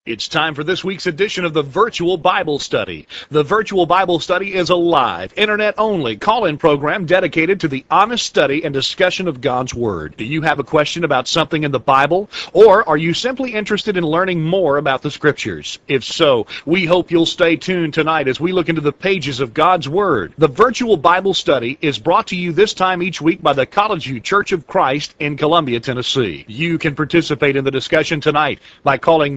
It's time for this week's edition of the Virtual Bible Study. The Virtual Bible Study is a live, internet-only call-in program dedicated to the honest study and discussion of God's Word. Do you have a question about something in the Bible, or are you simply interested in learning more about the Scriptures? If so, we hope you'll stay tuned tonight as we look into the pages of God's Word. The Virtual Bible Study is brought to you this time each week by the College View Church of Christ in Columbia, Tennessee. You can participate in the discussion tonight by calling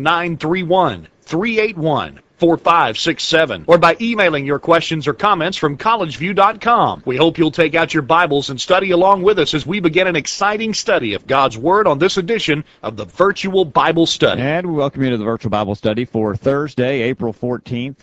931-381-4567 or by emailing your questions or comments from collegeview.com. We hope you'll take out your Bibles and study along with us as we begin an exciting study of God's Word on this edition of the Virtual Bible Study. And we welcome you to the Virtual Bible Study for Thursday, April 14th,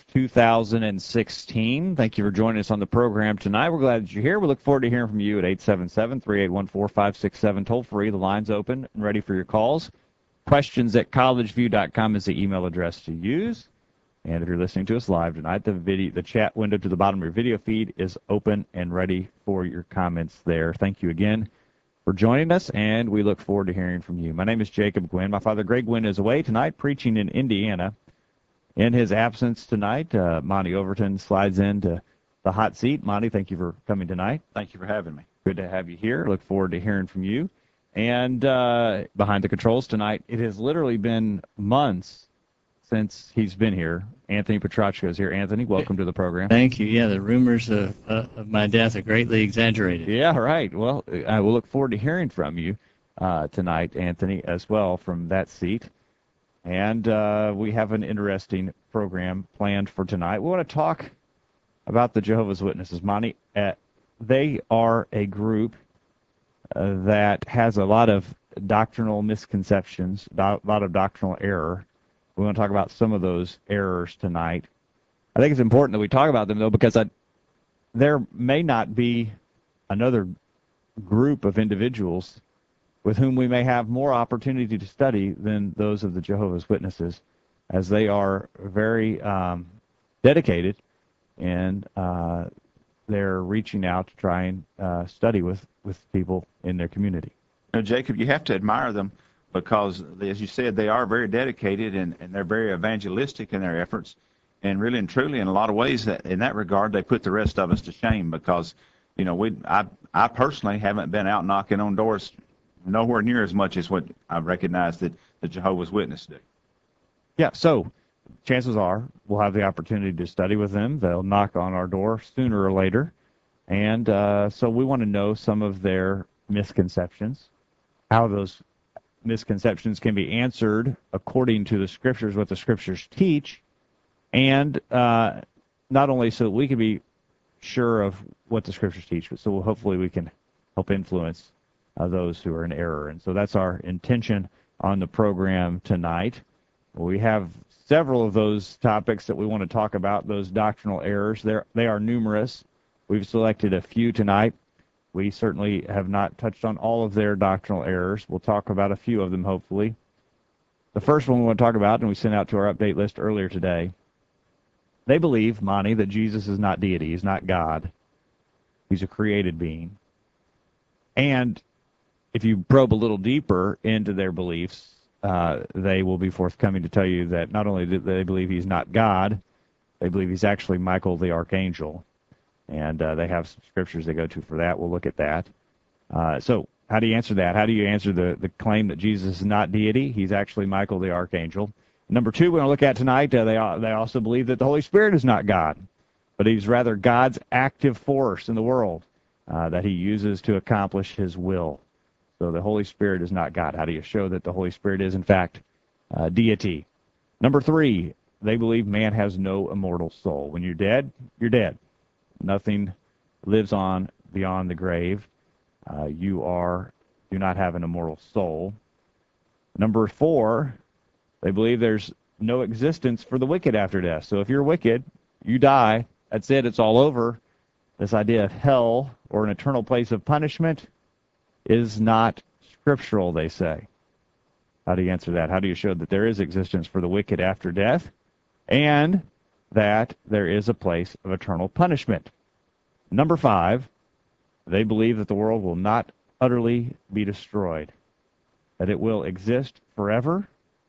2016. Thank you for joining us on the program tonight. We're glad that you're here. We look forward to hearing from you at 877-381-4567. Toll free. The line's open and ready for your calls. Questions at collegeview.com is the email address to use. And if you're listening to us live tonight, the chat window to the bottom of your video feed is open and ready for your comments there. Thank you again for joining us, and we look forward to hearing from you. My name is Jacob Gwynn. My father, Greg Gwynn, is away tonight preaching in Indiana. In his absence tonight, Monty Overton slides into the hot seat. Monty, thank you for coming tonight. Thank you for having me. Good to have you here. Look forward to hearing from you. And behind the controls tonight, it has literally been months since he's been here. Anthony Petrachko is here. Anthony, welcome to the program. Thank you. Yeah, the rumors of my death are greatly exaggerated. Yeah, right. Well, I will look forward to hearing from you tonight, Anthony, as well from that seat. And we have an interesting program planned for tonight. We want to talk about the Jehovah's Witnesses. Monty, they are a group that has a lot of doctrinal misconceptions, a lot of doctrinal error. We want to talk about some of those errors tonight. I think it's important that we talk about them, though, because there may not be another group of individuals with whom we may have more opportunity to study than those of the Jehovah's Witnesses, as they are very dedicated, and they're reaching out to try and study with people in their community. You know, Jacob, you have to admire them because, as you said, they are very dedicated and they're very evangelistic in their efforts. And really and truly, in a lot of ways, in that regard, they put the rest of us to shame because, you know, I personally haven't been out knocking on doors nowhere near as much as what I recognize that the Jehovah's Witnesses do. Yeah, so chances are we'll have the opportunity to study with them. They'll knock on our door sooner or later. And so we want to know some of their misconceptions, how those misconceptions can be answered according to the Scriptures, what the Scriptures teach, and not only so that we can be sure of what the Scriptures teach, but so hopefully we can help influence those who are in error. And so that's our intention on the program tonight. We have several of those topics that we want to talk about, those doctrinal errors. They are numerous. We've selected a few tonight. We certainly have not touched on all of their doctrinal errors. We'll talk about a few of them, hopefully. The first one we want to talk about, and we sent out to our update list earlier today, they believe, Monty, that Jesus is not deity. He's not God. He's a created being. And if you probe a little deeper into their beliefs, they will be forthcoming to tell you that not only do they believe he's not God, they believe he's actually Michael the Archangel. And they have some scriptures they go to for that. We'll look at that. So how do you answer that? How do you answer the claim that Jesus is not deity? He's actually Michael the Archangel. Number two, we're going to look at tonight, they also believe that the Holy Spirit is not God, but he's rather God's active force in the world that he uses to accomplish his will. So the Holy Spirit is not God. How do you show that the Holy Spirit is, in fact, deity? Number three, they believe man has no immortal soul. When you're dead, you're dead. Nothing lives on beyond the grave. You do not have an immortal soul. Number four, they believe there's no existence for the wicked after death. So if you're wicked, you die. That's it. It's all over. This idea of hell or an eternal place of punishment is not scriptural, they say. How do you answer that? How do you show that there is existence for the wicked after death and that there is a place of eternal punishment? Number five, they believe that the world will not utterly be destroyed, that it will exist forever,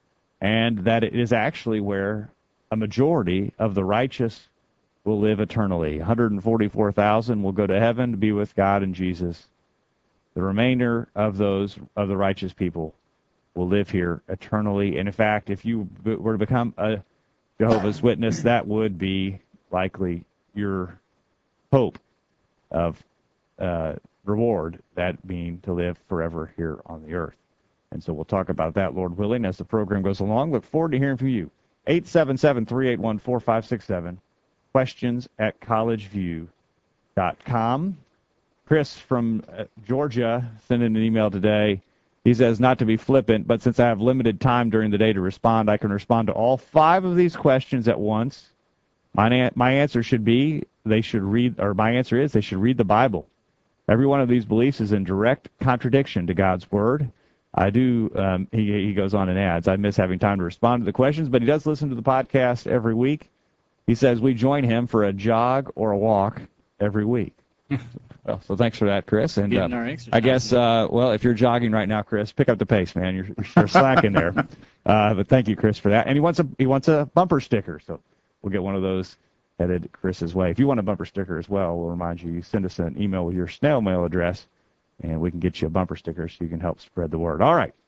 and that it is actually where a majority of the righteous will live eternally. 144,000 will go to heaven to be with God and Jesus. The remainder of those of the righteous people will live here eternally. And in fact, if you were to become a Jehovah's Witness, that would be likely your hope of reward, that being to live forever here on the earth. And so we'll talk about that, Lord willing, as the program goes along. Look forward to hearing from you. 877-381-4567. Questions at collegeview.com. Chris from Georgia sent in an email today. He says, not to be flippant, but since I have limited time during the day to respond, I can respond to all 5 of these questions at once. My answer should be they should read, or my answer is they should read the Bible. Every one of these beliefs is in direct contradiction to God's Word. I do, he goes on and adds, I miss having time to respond to the questions, but he does listen to the podcast every week. He says we join him for a jog or a walk every week. Well, so thanks for that, Chris. And I guess, well, if you're jogging right now, Chris, pick up the pace, man. You're sure slacking there. But thank you, Chris, for that. And he wants a bumper sticker, so we'll get one of those headed Chris's way. If you want a bumper sticker as well, we'll remind you, send us an email with your snail mail address, and we can get you a bumper sticker so you can help spread the word. All right.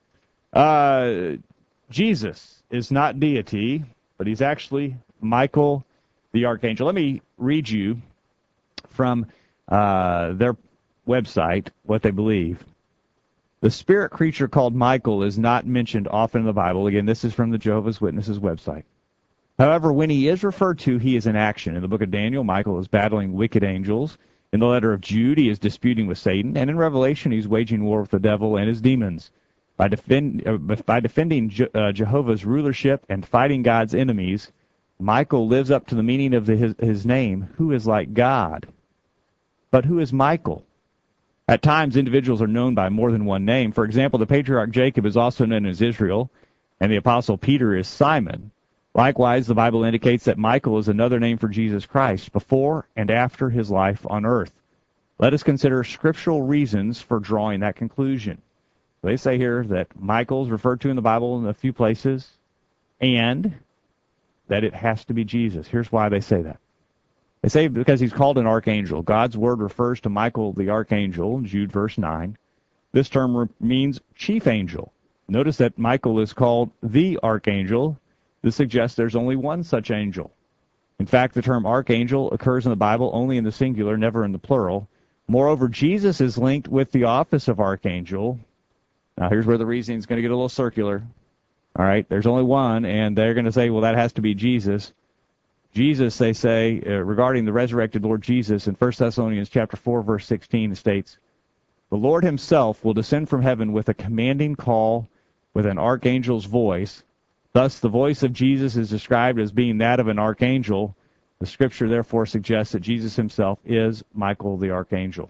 Jesus is not deity, but he's actually Michael the Archangel. Let me read you from their website what they believe. The spirit creature called Michael is not mentioned often in the Bible. Again, this is from the Jehovah's Witnesses website. However, when he is referred to, he is in action. In the book of Daniel, Michael is battling wicked angels. In the letter of Jude, he is disputing with Satan. And in Revelation, he's waging war with the devil and his demons. By defending Jehovah's rulership and fighting God's enemies, Michael lives up to the meaning of his name, who is like God. But who is Michael? At times, individuals are known by more than one name. For example, the patriarch Jacob is also known as Israel, and the apostle Peter is Simon. Likewise, the Bible indicates that Michael is another name for Jesus Christ before and after his life on earth. Let us consider scriptural reasons for drawing that conclusion. They say here that Michael is referred to in the Bible in a few places, and that it has to be Jesus. Here's why they say that. They say because he's called an archangel. God's word refers to Michael the archangel, Jude verse 9. This term means chief angel. Notice that Michael is called the archangel. This suggests there's only one such angel. In fact, the term archangel occurs in the Bible only in the singular, never in the plural. Moreover, Jesus is linked with the office of archangel. Now, here's where the reasoning is going to get a little circular. All right, there's only one, and they're going to say, well, that has to be Jesus. Jesus, they say, regarding the resurrected Lord Jesus, in 1 Thessalonians chapter 4, verse 16, it states, the Lord himself will descend from heaven with a commanding call with an archangel's voice. Thus, the voice of Jesus is described as being that of an archangel. The scripture, therefore, suggests that Jesus himself is Michael the archangel.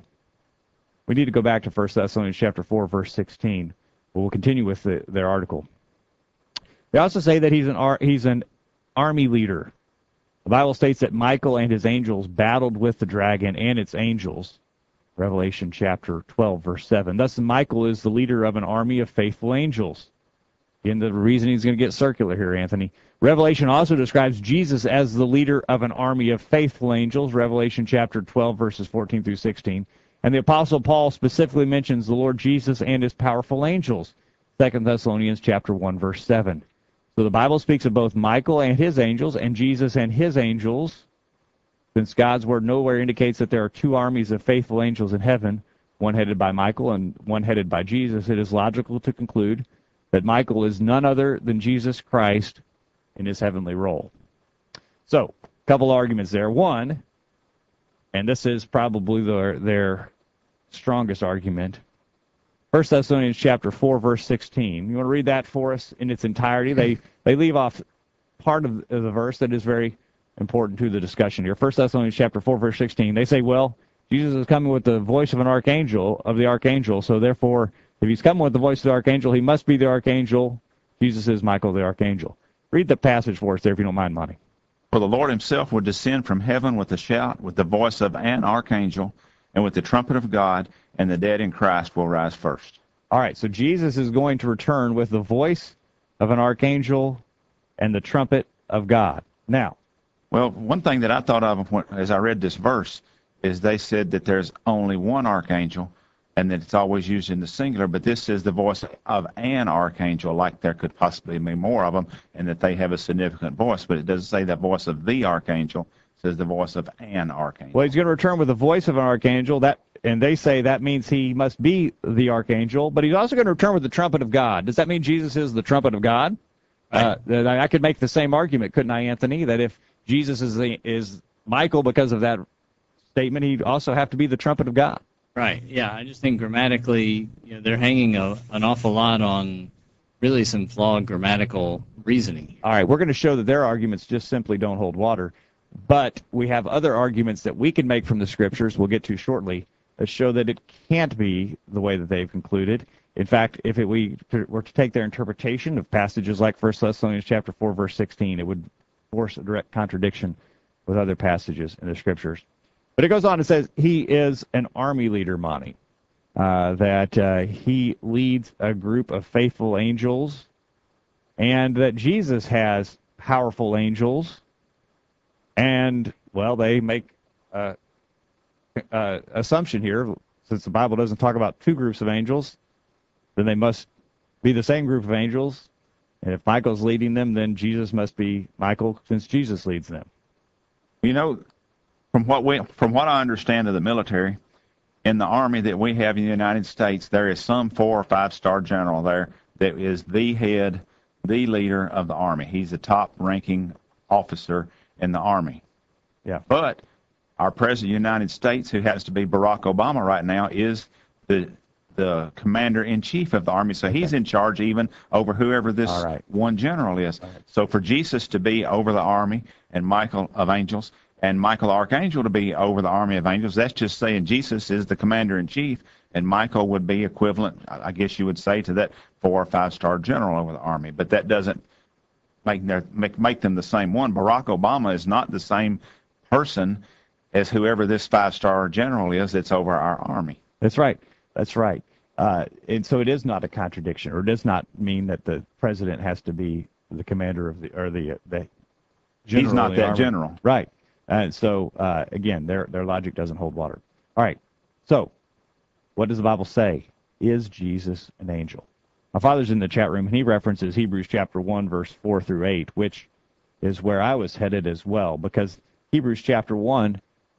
We need to go back to 1 Thessalonians chapter 4, verse 16. But we'll continue with their article. They also say that he's an army leader. The Bible states that Michael and his angels battled with the dragon and its angels. Revelation chapter 12, verse 7. Thus, Michael is the leader of an army of faithful angels. Again, the reasoning is going to get circular here, Anthony. Revelation also describes Jesus as the leader of an army of faithful angels. Revelation chapter 12, verses 14 through 16. And the Apostle Paul specifically mentions the Lord Jesus and his powerful angels. 2 Thessalonians chapter 1, verse 7. So the Bible speaks of both Michael and his angels and Jesus and his angels. Since God's word nowhere indicates that there are two armies of faithful angels in heaven, one headed by Michael and one headed by Jesus, it is logical to conclude that Michael is none other than Jesus Christ in his heavenly role. So, a couple arguments there. One, and this is probably their strongest argument, 1 Thessalonians chapter 4, verse 16. You want to read that for us in its entirety? They leave off part of the verse that is very important to the discussion here. 1 Thessalonians chapter 4, verse 16. They say, well, Jesus is coming with the voice of the archangel, so therefore, if he's coming with the voice of the archangel, he must be the archangel. Jesus is Michael the archangel. Read the passage for us there, if you don't mind, Monty. For the Lord himself will descend from heaven with a shout, with the voice of an archangel, and with the trumpet of God, and the dead in Christ will rise first. All right, so Jesus is going to return with the voice of an archangel and the trumpet of God. Now, Well, one thing that I thought of as I read this verse is they said that there's only one archangel and that it's always used in the singular, but this is the voice of an archangel, like there could possibly be more of them, and that they have a significant voice, but it doesn't say the voice of the archangel. It says the voice of an archangel. well, he's going to return with the voice of an archangel, and they say that means he must be the archangel, but he's also going to return with the trumpet of God. Does that mean Jesus is the trumpet of God? Right. I could make the same argument, couldn't I, Anthony, that if Jesus is Michael because of that statement, he'd also have to be the trumpet of God. Right. Yeah. I just think grammatically, they're hanging an awful lot on really some flawed grammatical reasoning. All right, we're going to show that their arguments just simply don't hold water, but we have other arguments that we can make from the scriptures, we'll get to shortly, that show that it can't be the way that they've concluded. In fact, if we were to take their interpretation of passages like 1 Thessalonians chapter 4, verse 16, it would force a direct contradiction with other passages in the scriptures. But it goes on and says he is an army leader, Monty, that he leads a group of faithful angels, and that Jesus has powerful angels, and, well, they make assumption here, since the Bible doesn't talk about two groups of angels, then they must be the same group of angels, and if Michael's leading them, then Jesus must be Michael, since Jesus leads them. You know, from what I understand of the military, in the Army that we have in the United States, there is some 4- or 5-star general there that is the head, the leader of the Army. He's the top-ranking officer in the Army. Yeah. But our President of the United States, who happens to be Barack Obama right now, is the commander-in-chief of the Army. So he's in charge even over whoever this one general is. So for Jesus to be over the Army and Michael of angels, and Michael Archangel to be over the army of angels, that's just saying Jesus is the commander-in-chief, and Michael would be equivalent, I guess you would say, to that 4- or 5-star general over the army. But that doesn't make them the same one. Barack Obama is not the same person as whoever this 5-star general is that's over our army. That's right. That's right. And so it is not a contradiction, or it does not mean that the president has to be the commander of the general. He's not of the that army. general. Right. And so, again, their logic doesn't hold water. All right. So, what does the Bible say? Is Jesus an angel? My father's in the chat room, and he references Hebrews chapter 1, verse 4 through 8, which is where I was headed as well, because Hebrews chapter 1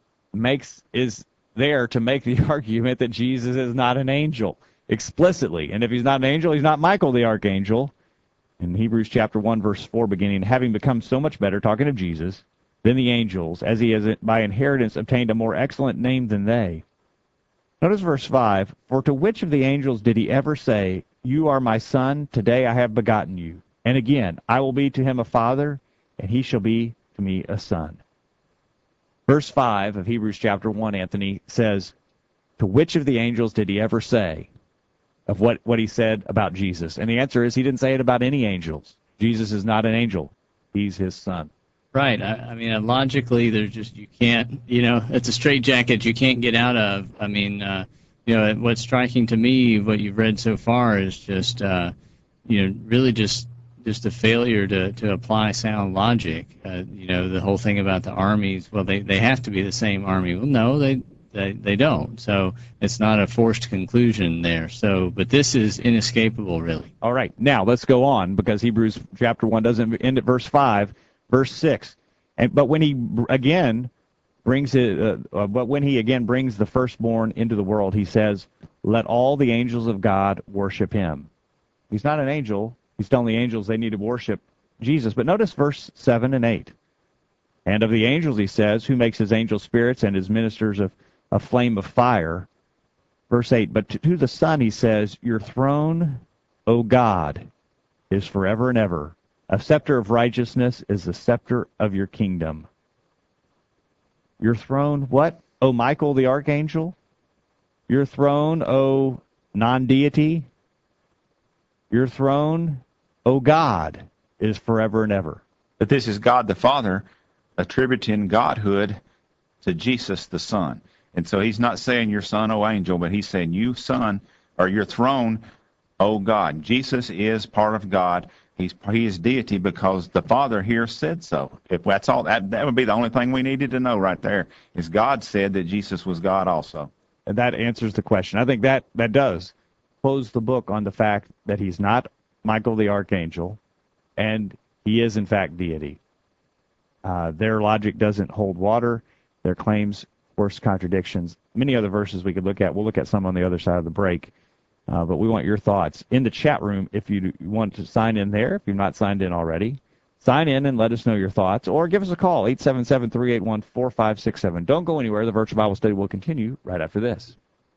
is there to make the argument that Jesus is not an angel explicitly. And if he's not an angel, he's not Michael the archangel. In Hebrews chapter 1, verse 4 beginning, having become so much better, talking of Jesus, than the angels, as he has by inheritance obtained a more excellent name than they. Notice verse 5, for to which of the angels did he ever say, you are my son, today I have begotten you? And again, I will be to him a father, and he shall be to me a son. Verse 5 of Hebrews chapter 1, Anthony, says, to which of the angels did he ever say of what he said about Jesus? And the answer is he didn't say it about any angels. Jesus is not an angel. He's his son. Right. I mean, logically, there's just, you can't, it's a straitjacket you can't get out of. I mean, what's striking to me, what you've read so far, is just, really just a failure to apply sound logic. The whole thing about the armies, well, they have to be the same army. Well, no, they don't. So it's not a forced conclusion there. So, but this is inescapable, really. All right. Now, let's go on, because Hebrews chapter 1 doesn't end at verse 5. Verse 6, but when he again brings the firstborn into the world, he says, let all the angels of God worship him. He's not an angel. He's telling the angels they need to worship Jesus. But notice verse 7 and 8. And of the angels, he says, who makes his angel spirits and his ministers a flame of fire. Verse 8, but to the Son, he says, your throne, O God, is forever and ever. A scepter of righteousness is the scepter of your kingdom. Your throne, what? O Michael the archangel? Your throne, O non-deity? Your throne, O God, is forever and ever. But this is God the Father attributing godhood to Jesus the Son. And so he's not saying your son, O angel, but he's saying you son, or your throne, O God. Jesus is part of God. He is deity because the Father here said so. If that's all, that would be the only thing we needed to know right there, is God said that Jesus was God also. And that answers the question. I think that does close the book on the fact that he's not Michael the Archangel, and he is, in fact, deity. Their logic doesn't hold water. Their claims force contradictions. Many other verses we could look at. We'll look at some on the other side of the break. But we want your thoughts in the chat room. If you want to sign in there, if you've not signed in already, sign in and let us know your thoughts, or give us a call, 877-381-4567. Don't go anywhere. The Virtual Bible Study will continue right after this.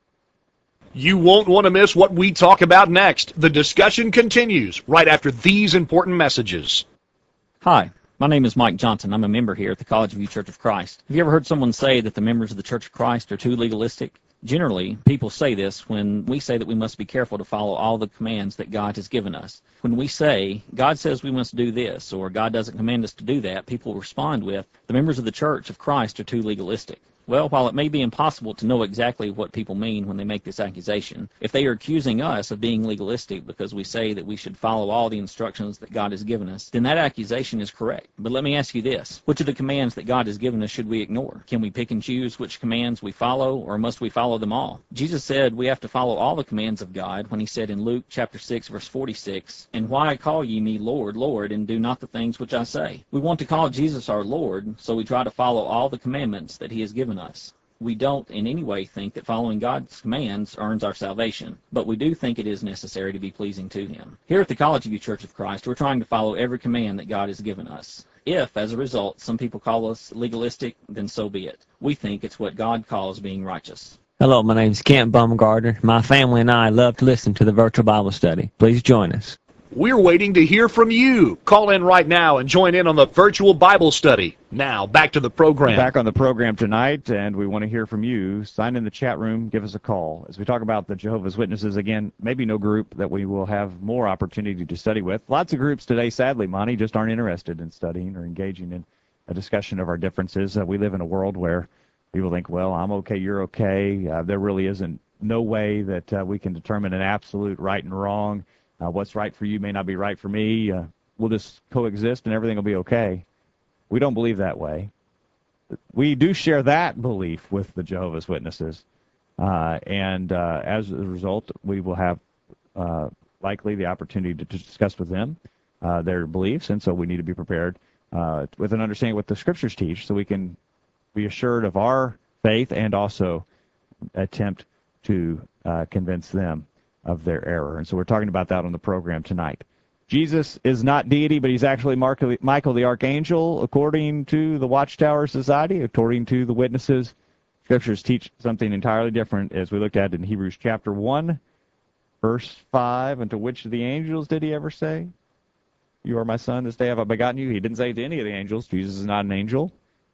You won't want to miss what we talk about next. The discussion continues right after these important messages. Hi, my name is Mike Johnson. I'm a member here at the College View Church of Christ. Have you ever heard someone say that the members of the Church of Christ are too legalistic? Generally, people say this when we say that we must be careful to follow all the commands that God has given us. When we say, God says we must do this, or God doesn't command us to do that, people respond with, the members of the Church of Christ are too legalistic. Well, while it may be impossible to know exactly what people mean when they make this accusation, if they are accusing us of being legalistic because we say that we should follow all the instructions that God has given us, then that accusation is correct. But let me ask you this. Which of the commands that God has given us should we ignore? Can we pick and choose which commands we follow, or must we follow them all? Jesus said we have to follow all the commands of God when he said in Luke chapter 6, verse 46, "And why call ye me Lord, Lord, and do not the things which I say?" We want to call Jesus our Lord, so we try to follow all the commandments that he has given us. We don't in any way think that following God's commands earns our salvation, but we do think it is necessary to be pleasing to him. Here at the College View Church of Christ, we're trying to follow every command that God has given us. If, as a result, some people call us legalistic, then so be it. We think it's what God calls being righteous. Hello, my name is Kent Baumgartner. My family and I love to listen to the Virtual Bible Study. Please join us. We're waiting to hear from you. Call in right now and join in on the Virtual Bible Study. Now, back to the program. Back on the program tonight, and we want to hear from you. Sign in the chat room. Give us a call. As we talk about the Jehovah's Witnesses, again, maybe no group that we will have more opportunity to study with. Lots of groups today, sadly, Monty, just aren't interested in studying or engaging in a discussion of our differences. We live in a world where people think, well, I'm okay, you're okay. There really isn't no way that we can determine an absolute right and wrong. What's right for you may not be right for me. We'll just coexist and everything will be okay. We don't believe that way. We do share that belief with the Jehovah's Witnesses. And as a result, we will have likely the opportunity to discuss with them their beliefs. And so we need to be prepared with an understanding of what the Scriptures teach so we can be assured of our faith and also attempt to convince them of their error. And so we're talking about that on the program tonight. Jesus is not deity, but he's actually Michael the Archangel, according to the Watchtower Society, according to the witnesses. Scriptures teach something entirely different, as we looked at in Hebrews chapter 1, verse 5. And to which of the angels did he ever say, "You are my son, this day have I begotten you"? He didn't say it to any of the angels. Jesus is not an angel.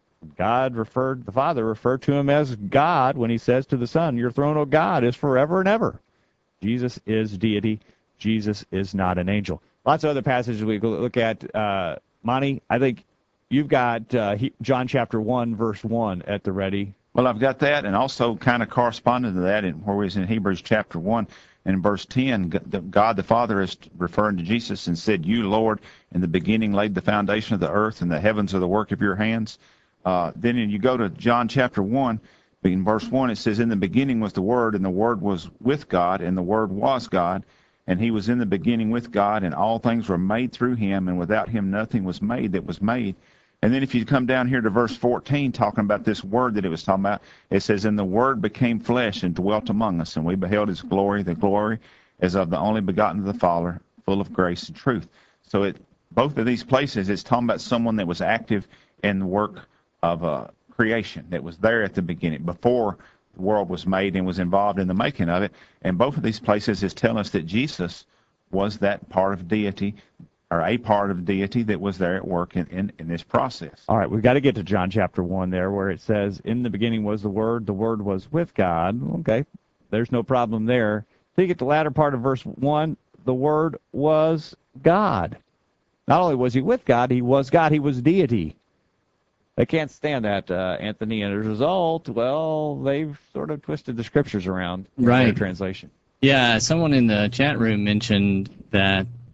The Father referred to him as God when he says to the Son, "Your throne, O God, is forever and ever." Jesus is deity. Jesus is not an angel. Lots of other passages we could look at. Monty, I think you've got John chapter 1, verse 1 at the ready. Well, I've got that, and also kind of corresponding to that, where we was in Hebrews chapter 1 and verse 10, God the Father is referring to Jesus and said, "You, Lord, in the beginning laid the foundation of the earth, and the heavens are the work of your hands." Then you go to John chapter 1, in verse 1, it says, "In the beginning was the Word, and the Word was with God, and the Word was God. And he was in the beginning with God, and all things were made through him, and without him nothing was made that was made." And then if you come down here to verse 14, talking about this Word that it was talking about, it says, "And the Word became flesh and dwelt among us, and we beheld his glory, the glory as of the only begotten of the Father, full of grace and truth." So both of these places, it's talking about someone that was active in the work of creation, that was there at the beginning, before the world was made, and was involved in the making of it. And both of these places is telling us that Jesus was that part of deity, or a part of deity that was there at work in this process. All right, we've got to get to John chapter 1 there, where it says, "In the beginning was the Word was with God." Okay, there's no problem there. So you get the latter part of verse 1, the Word was God. Not only was he with God, he was God, he was deity. They can't stand that, Anthony, and as a result, well, they've sort of twisted the Scriptures around in their translation. Yeah, someone in the chat room mentioned that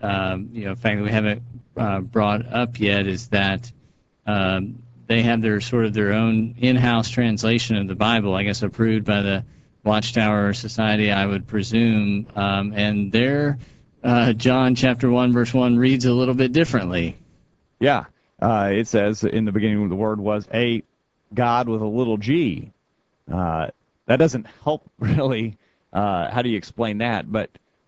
fact that we haven't brought up yet is that they have their sort of their own in-house translation of the Bible, I guess approved by the Watchtower Society, I would presume, and their John chapter 1 verse 1 reads a little bit differently. Yeah. It says, in the beginning the Word was a God with a little g. That doesn't help really. How do you explain that? But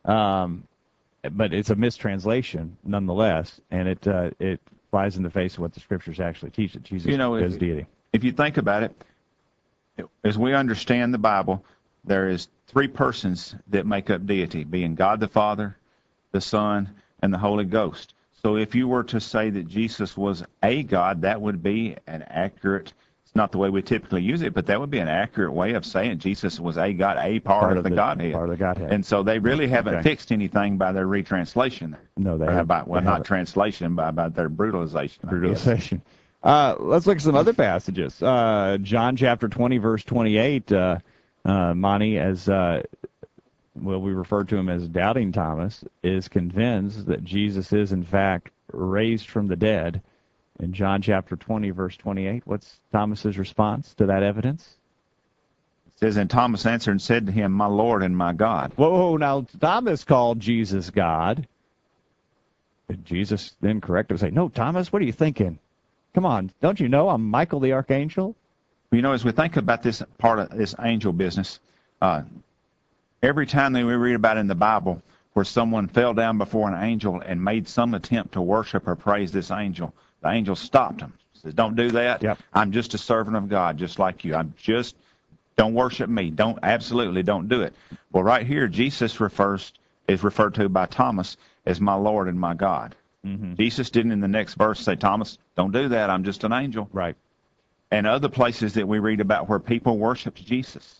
it's a mistranslation nonetheless, and it flies in the face of what the Scriptures actually teach, that Jesus is deity. If you think about it, as we understand the Bible, there is three persons that make up deity, being God the Father, the Son, and the Holy Ghost. So if you were to say that Jesus was a God, that would be an accurate, it's not the way we typically use it, but that would be an accurate way of saying Jesus was a God, a part of the Godhead. Part of the Godhead. And so they really haven't fixed anything by their retranslation there. No, they haven't. Well, not translation, but by their brutalization. Brutalization. Let's look at some other passages. John chapter 20, verse 28, Monty, as we refer to him as Doubting Thomas, is convinced that Jesus is, in fact, raised from the dead. In John chapter 20, verse 28, what's Thomas's response to that evidence? It says, and Thomas answered and said to him, my Lord and my God. Whoa, now Thomas called Jesus God. Did Jesus then correct him and say, no, Thomas, what are you thinking? Come on, don't you know I'm Michael the Archangel? You know, as we think about this part of this angel business, every time that we read about in the Bible where someone fell down before an angel and made some attempt to worship or praise this angel, the angel stopped him. Says, don't do that. Yep. I'm just a servant of God, just like you. Don't worship me. Absolutely don't do it. Well, right here, Jesus is referred to by Thomas as my Lord and my God. Mm-hmm. Jesus didn't in the next verse say, Thomas, don't do that. I'm just an angel. Right. And other places that we read about where people worshiped Jesus.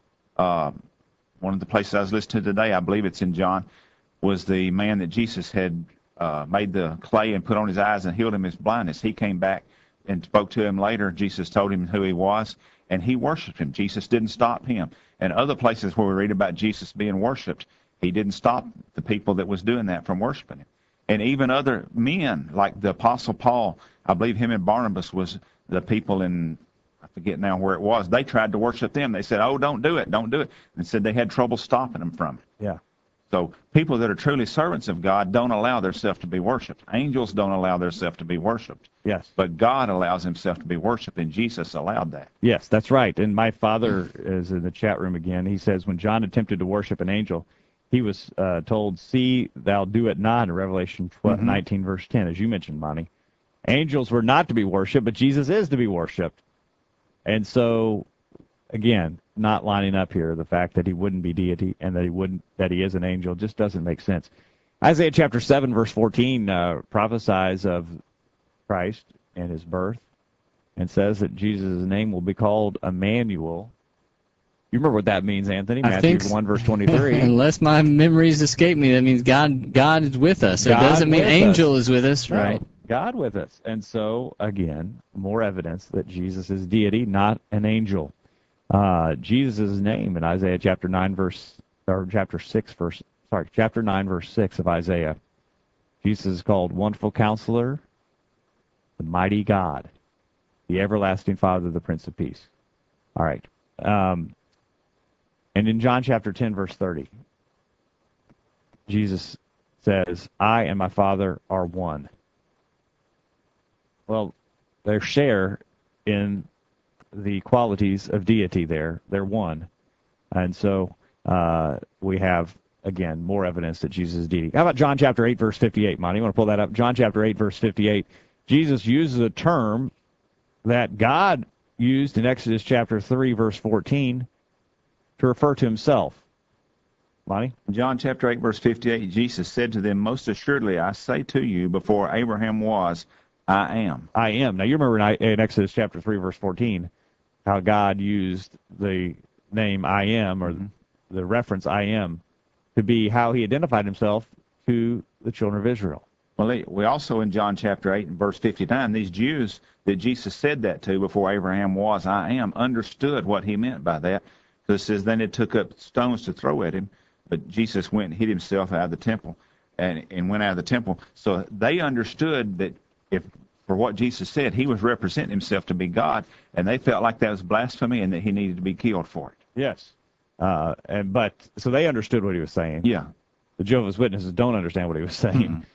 One of the places I was listening to today, I believe it's in John, was the man that Jesus had made the clay and put on his eyes and healed him his blindness. He came back and spoke to him later. Jesus told him who he was, and he worshiped him. Jesus didn't stop him. And other places where we read about Jesus being worshiped, he didn't stop the people that was doing that from worshiping him. And even other men, like the Apostle Paul, I believe him and Barnabas was the people in, I forget now where it was, they tried to worship them. They said, oh, don't do it. And said they had trouble stopping them from it. Yeah. So people that are truly servants of God don't allow themselves to be worshipped. Angels don't allow themselves to be worshipped. Yes. But God allows himself to be worshipped, and Jesus allowed that. Yes, that's right. And my father is in the chat room again. He says, when John attempted to worship an angel, he was told, see, thou do it not, in Revelation 19, verse 10, as you mentioned, Monty. Angels were not to be worshipped, but Jesus is to be worshipped. And so, again, not lining up here, the fact that he wouldn't be deity and that he is an angel just doesn't make sense. Isaiah chapter 7, verse 14 prophesies of Christ and his birth and says that Jesus' name will be called Emmanuel. You remember what that means, Anthony? Matthew 1, verse 23. Unless my memories escape me, that means God is with us. It doesn't mean angel is with us, right? No, God with us. And so, again, more evidence that Jesus is deity, not an angel. Jesus' name in Isaiah chapter 9, chapter 9, verse 6 of Isaiah. Jesus is called Wonderful Counselor, the Mighty God, the Everlasting Father, the Prince of Peace. All right. And in John chapter 10, verse 30, Jesus says, I and my Father are one. Well, they share in the qualities of deity there. They're one. And so we have, again, more evidence that Jesus is deity. How about John chapter 8, verse 58, Monty? You want to pull that up? John chapter 8, verse 58. Jesus uses a term that God used in Exodus chapter 3, verse 14, to refer to himself. Monty? John chapter 8, verse 58, Jesus said to them, most assuredly I say to you, before Abraham was, I am. I am. Now, you remember in Exodus chapter 3, verse 14, how God used the name I am, or the reference I am, to be how he identified himself to the children of Israel. Well, we also in John chapter 8 and verse 59, these Jews that Jesus said that to before Abraham was, I am, understood what he meant by that. So it says, then it took up stones to throw at him, but Jesus went and hid himself out of the temple. and went out of the temple. So they understood that if, for what Jesus said, he was representing himself to be God, and they felt like that was blasphemy and that he needed to be killed for it. Yes. So they understood what he was saying. Yeah. The Jehovah's Witnesses don't understand what he was saying.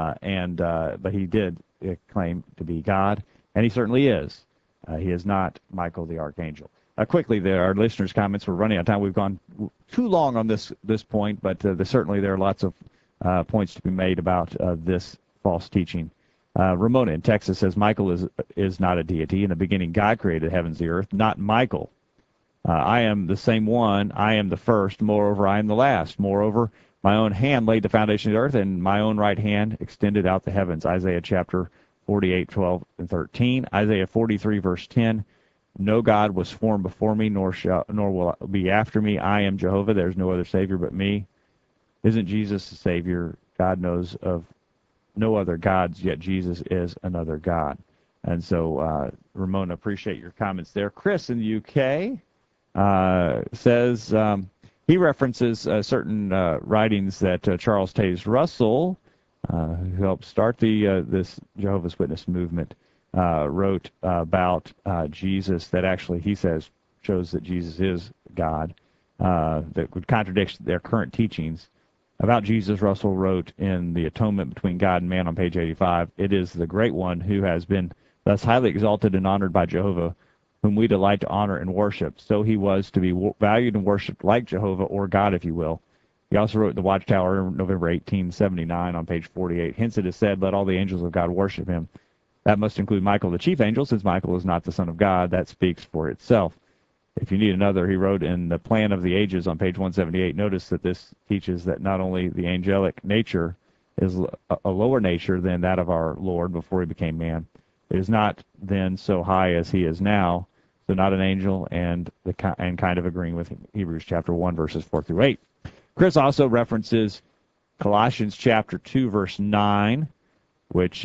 But he did claim to be God, and he certainly is. He is not Michael the Archangel. Quickly, our listeners' comments. We're running out of time. We've gone too long on this point, but certainly there are lots of points to be made about this false teaching. Ramona in Texas says Michael is not a deity. In the beginning, God created the heavens and the earth, not Michael. I am the same one. I am the first. Moreover, I am the last. Moreover, my own hand laid the foundation of the earth, and my own right hand extended out the heavens. Isaiah chapter 48, 12, and 13. Isaiah 43, verse 10. No God was formed before me, nor will be after me. I am Jehovah. There's no other Savior but me. Isn't Jesus the Savior? God knows of no other gods, yet Jesus is another God. And so, Ramona, appreciate your comments there. Chris in the UK says he references certain writings that Charles Taze Russell, who helped start this Jehovah's Witness movement, wrote about Jesus that actually, he says, shows that Jesus is God, that would contradict their current teachings. About Jesus, Russell wrote in The Atonement Between God and Man on page 85, "It is the Great One who has been thus highly exalted and honored by Jehovah, whom we delight to honor and worship. So he was to be valued and worshipped like Jehovah, or God, if you will." He also wrote The Watchtower, November 1879, on page 48. "Hence it is said, let all the angels of God worship him." That must include Michael, the chief angel, since Michael is not the son of God. That speaks for itself. If you need another, he wrote in The Plan of the Ages on page 178, notice that this teaches that not only the angelic nature is a lower nature than that of our Lord before he became man. It is not then so high as he is now, so not an angel, and kind of agreeing with Hebrews chapter 1, verses 4 through 8. Chris also references Colossians chapter 2, verse 9, which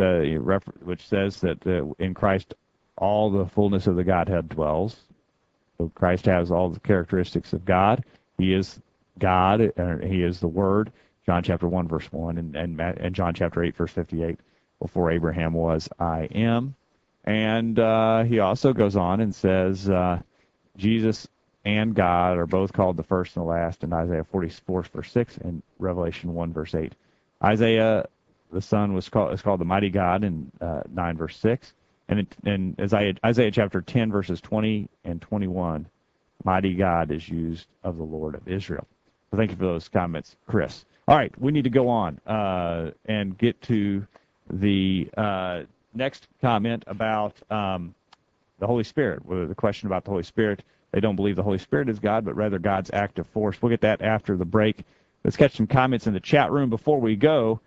says that in Christ all the fullness of the Godhead dwells. So Christ has all the characteristics of God. He is God, he is the Word. John chapter 1, verse 1, and John chapter 8, verse 58. Before Abraham was, I am. And he also goes on and says, Jesus and God are both called the first and the last in Isaiah 44, verse 6, and Revelation 1, verse 8. Isaiah, the Son, is called the mighty God in 9, verse 6. And in Isaiah chapter 10, verses 20 and 21, mighty God is used of the Lord of Israel. So thank you for those comments, Chris. All right, we need to go on and get to the next comment about the Holy Spirit, the question about the Holy Spirit. They don't believe the Holy Spirit is God, but rather God's active force. We'll get that after the break. Let's catch some comments in the chat room before we go.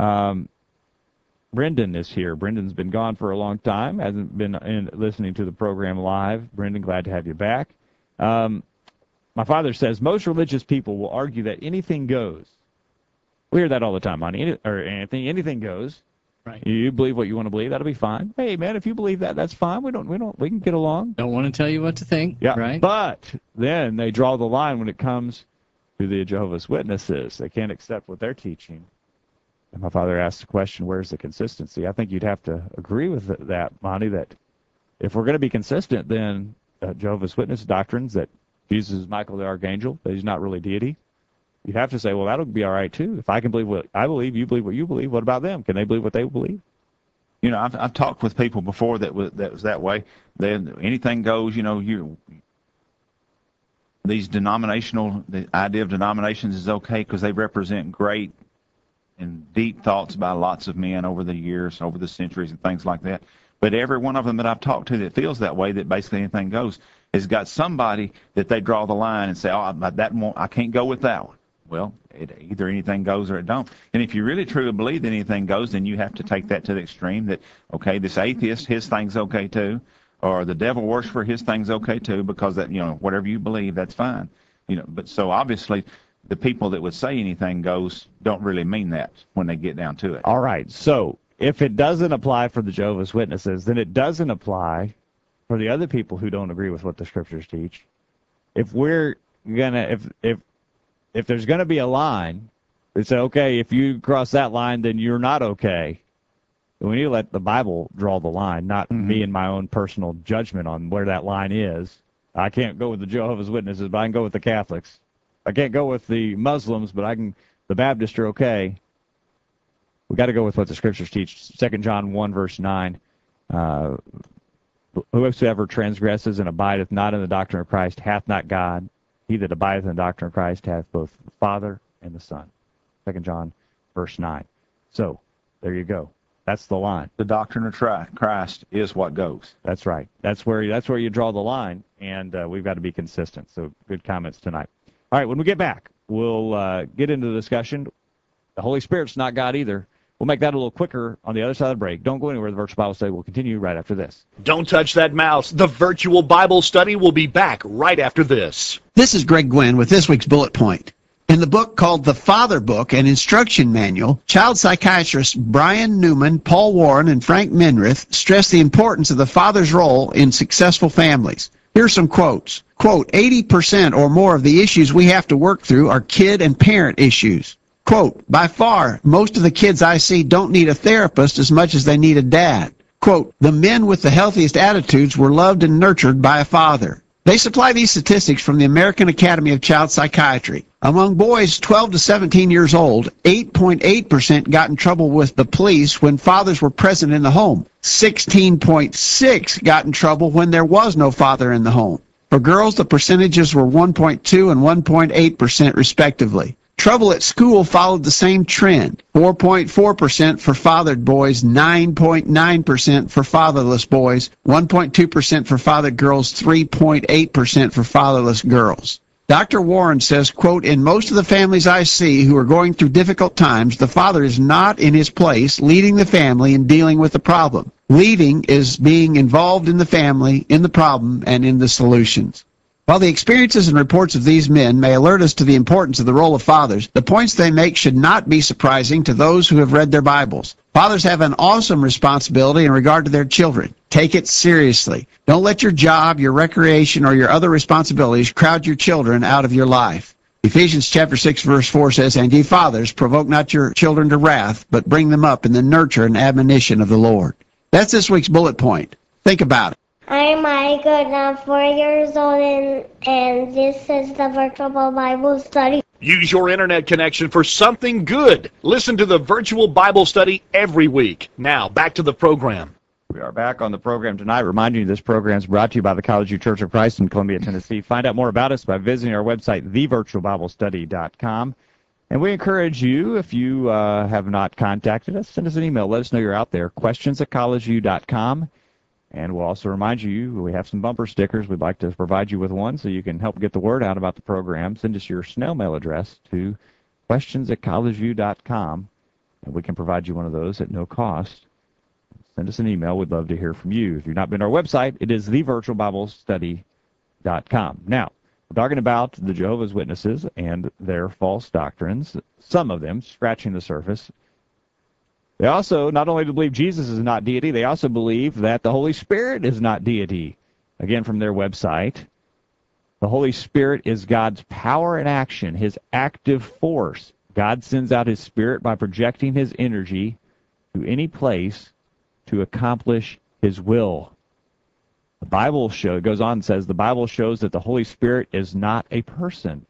Brendan is here. Brendan's been gone for a long time, hasn't been listening to the program live. Brendan, glad to have you back. My father says most religious people will argue that anything goes. We hear that all the time, honey. Or Anthony, anything goes. Right. You believe what you want to believe, that'll be fine. Hey, man, if you believe that, that's fine. We can get along. Don't want to tell you what to think. Yeah. Right. But then they draw the line when it comes to the Jehovah's Witnesses. They can't accept what they're teaching. And my father asked the question, where's the consistency? I think you'd have to agree with that, Monty, that if we're going to be consistent, then Jehovah's Witness doctrines that Jesus is Michael the Archangel, that he's not really deity, you'd have to say, well, that'll be all right, too. If I can believe what I believe, you believe what you believe, what about them? Can they believe what they believe? You know, I've talked with people before that was that way. Then anything goes, these the idea of denominations is okay because they represent great and deep thoughts by lots of men over the years, over the centuries, and things like that. But every one of them that I've talked to that feels that way, that basically anything goes, has got somebody that they draw the line and say, I can't go with that one. Well, either anything goes or it don't. And if you really truly believe that anything goes, then you have to take that to the extreme that, okay, this atheist, his thing's okay too, or the devil worshiper, his thing's okay too, because that, whatever you believe, that's fine. But so obviously the people that would say anything goes don't really mean that when they get down to it. All right. So if it doesn't apply for the Jehovah's Witnesses, then it doesn't apply for the other people who don't agree with what the scriptures teach. If we're gonna, if there's gonna be a line, They say, okay, if you cross that line, then you're not okay. We need to let the Bible draw the line, not me and my own personal judgment on where that line is. I can't go with the Jehovah's Witnesses, but I can go with the Catholics. I can't go with the Muslims, but the Baptists are okay. We got to go with what the Scriptures teach. 2 John 1, verse 9. Whosoever transgresses and abideth not in the doctrine of Christ hath not God. He that abideth in the doctrine of Christ hath both the Father and the Son. 2 John, verse 9. So, there you go. That's the line. The doctrine of Christ is what goes. That's right. That's where you draw the line, and we've got to be consistent. So, good comments tonight. All right, when we get back, we'll get into the discussion. The Holy Spirit's not God either. We'll make that a little quicker on the other side of the break. Don't go anywhere. The Virtual Bible Study will continue right after this. Don't touch that mouse. The Virtual Bible Study will be back right after this. This is Greg Gwynn with this week's Bullet Point. In the book called The Father Book, an Instruction Manual, child psychiatrists Brian Newman, Paul Warren, and Frank Minrith stress the importance of the father's role in successful families. Here are some quotes. Quote, 80% or more of the issues we have to work through are kid and parent issues. Quote, by far, most of the kids I see don't need a therapist as much as they need a dad. Quote, the men with the healthiest attitudes were loved and nurtured by a father. They supply these statistics from the American Academy of Child Psychiatry. Among boys 12 to 17 years old, 8.8% got in trouble with the police when fathers were present in the home. 16.6% got in trouble when there was no father in the home. For girls, the percentages were 1.2 and 1.8% respectively. Trouble at school followed the same trend. 4.4% for fathered boys, 9.9% for fatherless boys, 1.2% for fathered girls, 3.8% for fatherless girls. Dr. Warren says, quote, in most of the families I see who are going through difficult times, the father is not in his place leading the family and dealing with the problem. Leading is being involved in the family, in the problem, and in the solutions. While the experiences and reports of these men may alert us to the importance of the role of fathers, the points they make should not be surprising to those who have read their Bibles. Fathers have an awesome responsibility in regard to their children. Take it seriously. Don't let your job, your recreation, or your other responsibilities crowd your children out of your life. Ephesians chapter 6, verse 4 says, and ye fathers, provoke not your children to wrath, but bring them up in the nurture and admonition of the Lord. That's this week's bullet point. Think about it. I'm Micah, I'm 4 years old, and this is the Virtual Bible Study. Use your internet connection for something good. Listen to the Virtual Bible Study every week. Now, back to the program. We are back on the program tonight. Reminding you this program is brought to you by the College View Church of Christ in Columbia, Tennessee. Find out more about us by visiting our website, thevirtualbiblestudy.com. And we encourage you, if you have not contacted us, send us an email. Let us know you're out there, questions@collegeview.com. And we'll also remind you, we have some bumper stickers. We'd like to provide you with one so you can help get the word out about the program. Send us your snail mail address to questions@collegeview.com, and we can provide you one of those at no cost. Send us an email. We'd love to hear from you. If you've not been to our website, it is thevirtualbiblestudy.com. Now, we're talking about the Jehovah's Witnesses and their false doctrines, some of them scratching the surface. They also not only believe Jesus is not deity, they also believe that the Holy Spirit is not deity. Again, from their website, the Holy Spirit is God's power and action, his active force. God sends out his Spirit by projecting his energy to any place to accomplish his will. The Bible goes on and says, the Bible shows that the Holy Spirit is not a person.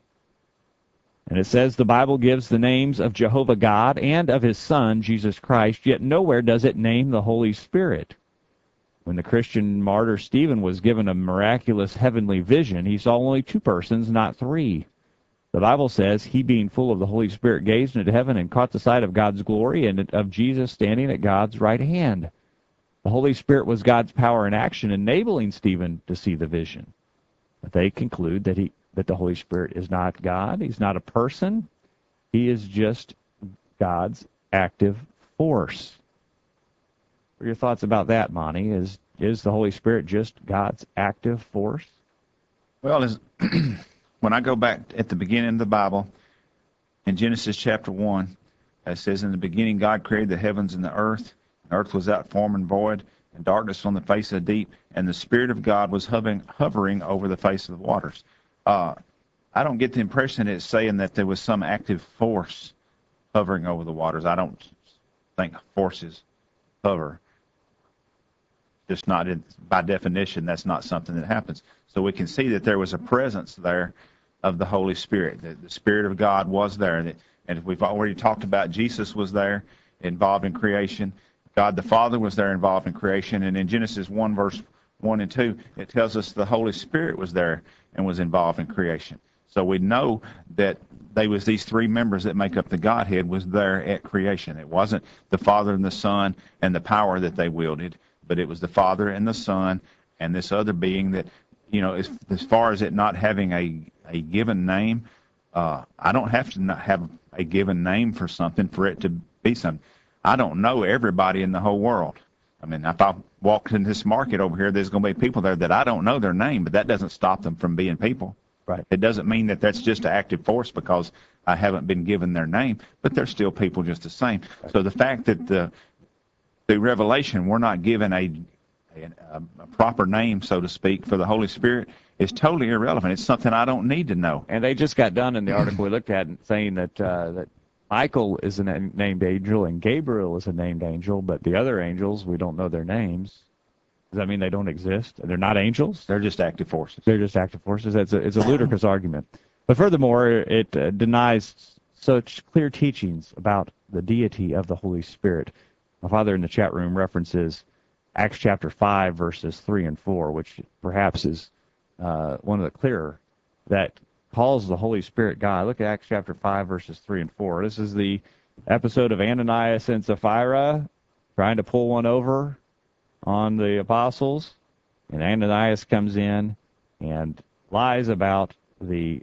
And it says the Bible gives the names of Jehovah God and of his Son, Jesus Christ, yet nowhere does it name the Holy Spirit. When the Christian martyr Stephen was given a miraculous heavenly vision, he saw only two persons, not three. The Bible says, he being full of the Holy Spirit gazed into heaven and caught the sight of God's glory and of Jesus standing at God's right hand. The Holy Spirit was God's power in action, enabling Stephen to see the vision. But they conclude that the Holy Spirit is not God. He's not a person. He is just God's active force. What are your thoughts about that, Monty? Is the Holy Spirit just God's active force? Well, when I go back at the beginning of the Bible, in Genesis chapter 1, it says, in the beginning God created the heavens and the earth. The earth was without form and void, and darkness on the face of the deep, and the Spirit of God was hovering over the face of the waters. I don't get the impression it's saying that there was some active force hovering over the waters. I don't think horses hover. Just not by definition, that's not something that happens. So we can see that there was a presence there of the Holy Spirit. The Spirit of God was there. And we've already talked about Jesus was there, involved in creation. God the Father was there, involved in creation. And in Genesis 1, verse 1 and 2, it tells us the Holy Spirit was there and was involved in creation. So we know that these three members that make up the Godhead was there at creation. It wasn't the Father and the Son and the power that they wielded, but it was the Father and the Son and this other being that, as far as it not having a given name, I don't have to not have a given name for something for it to be something. I don't know everybody in the whole world. I mean, if I walk in this market over here, there's going to be people there that I don't know their name, but that doesn't stop them from being people. Right. It doesn't mean that that's just an active force because I haven't been given their name, but they're still people just the same. Right. So the fact that through Revelation we're not given a proper name, so to speak, for the Holy Spirit is totally irrelevant. It's something I don't need to know. And they just got done in the article we looked at saying that Michael is a named angel and Gabriel is a named angel, but the other angels, we don't know their names. Does that mean they don't exist? They're not angels? They're just active forces. They're just active forces. It's a ludicrous argument. But furthermore, it denies such clear teachings about the deity of the Holy Spirit. My father in the chat room references Acts chapter 5, verses 3 and 4, which perhaps is one of the clearer, that calls the Holy Spirit God. Look at Acts chapter 5, verses 3 and 4. This is the episode of Ananias and Sapphira trying to pull one over on the apostles, and Ananias comes in and lies about the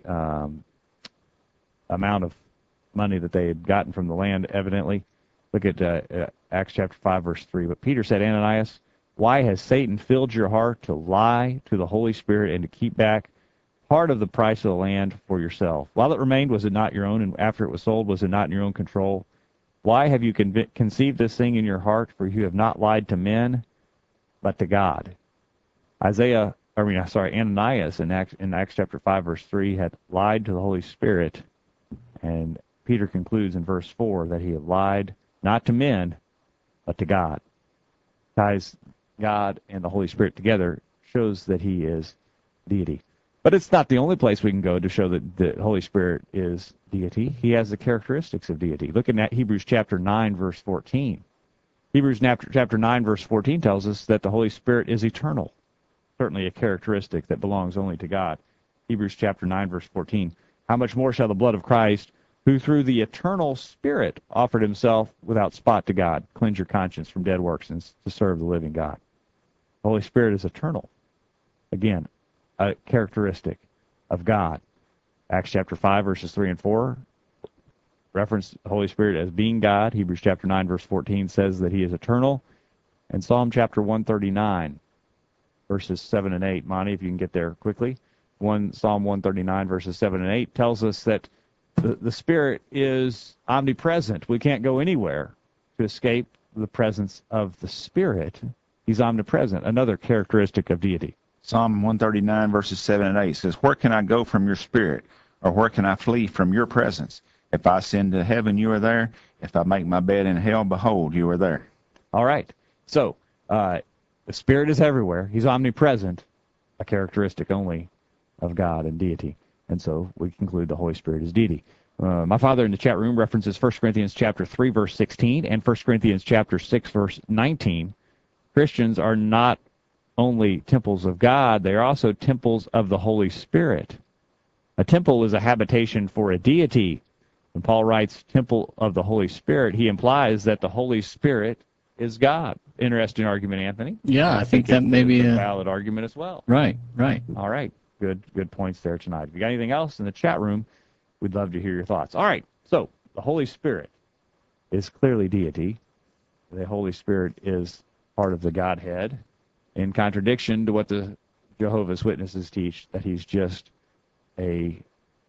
amount of money that they had gotten from the land, evidently. Look at Acts chapter 5, verse 3. But Peter said, Ananias, why has Satan filled your heart to lie to the Holy Spirit and to keep back part of the price of the land for yourself? While it remained, was it not your own? And after it was sold, was it not in your own control? Why have you conceived this thing in your heart? For you have not lied to men, but to God. Ananias in Acts chapter 5, verse 3 had lied to the Holy Spirit, and Peter concludes in verse 4 that he had lied not to men, but to God. Ties God and the Holy Spirit together, shows that he is deity. But it's not the only place we can go to show that the Holy Spirit is deity. He has the characteristics of deity. Look at Hebrews chapter 9, verse 14. Hebrews chapter 9, verse 14 tells us that the Holy Spirit is eternal, certainly a characteristic that belongs only to God. Hebrews chapter 9, verse 14. How much more shall the blood of Christ, who through the eternal Spirit offered himself without spot to God, cleanse your conscience from dead works and to serve the living God? The Holy Spirit is eternal. Again, a characteristic of God. Acts chapter 5, verses 3 and 4 reference the Holy Spirit as being God. Hebrews chapter 9, verse 14 says that he is eternal. And Psalm chapter 139, verses 7 and 8. Monty, if you can get there quickly. Psalm 139, verses 7 and 8 tells us that the Spirit is omnipresent. We can't go anywhere to escape the presence of the Spirit. He's omnipresent, another characteristic of deity. Psalm 139, verses 7 and 8 says, where can I go from your Spirit, or where can I flee from your presence? If I ascend to heaven, you are there. If I make my bed in hell, behold, you are there. All right. So the Spirit is everywhere. He's omnipresent, a characteristic only of God and deity. And so we conclude the Holy Spirit is deity. My father in the chat room references 1 Corinthians chapter 3, verse 16, and 1 Corinthians chapter 6, verse 19. Christians are not only temples of God, they are also temples of the Holy Spirit. A temple is a habitation for a deity. When Paul writes temple of the Holy Spirit, he implies that the Holy Spirit is God. Interesting argument, Anthony. Yeah, I think that may be a valid argument as well. Right. All right. Good points there tonight. If you got anything else in the chat room, we'd love to hear your thoughts. All right. So the Holy Spirit is clearly deity. The Holy Spirit is part of the Godhead, in contradiction to what the Jehovah's Witnesses teach, that he's just a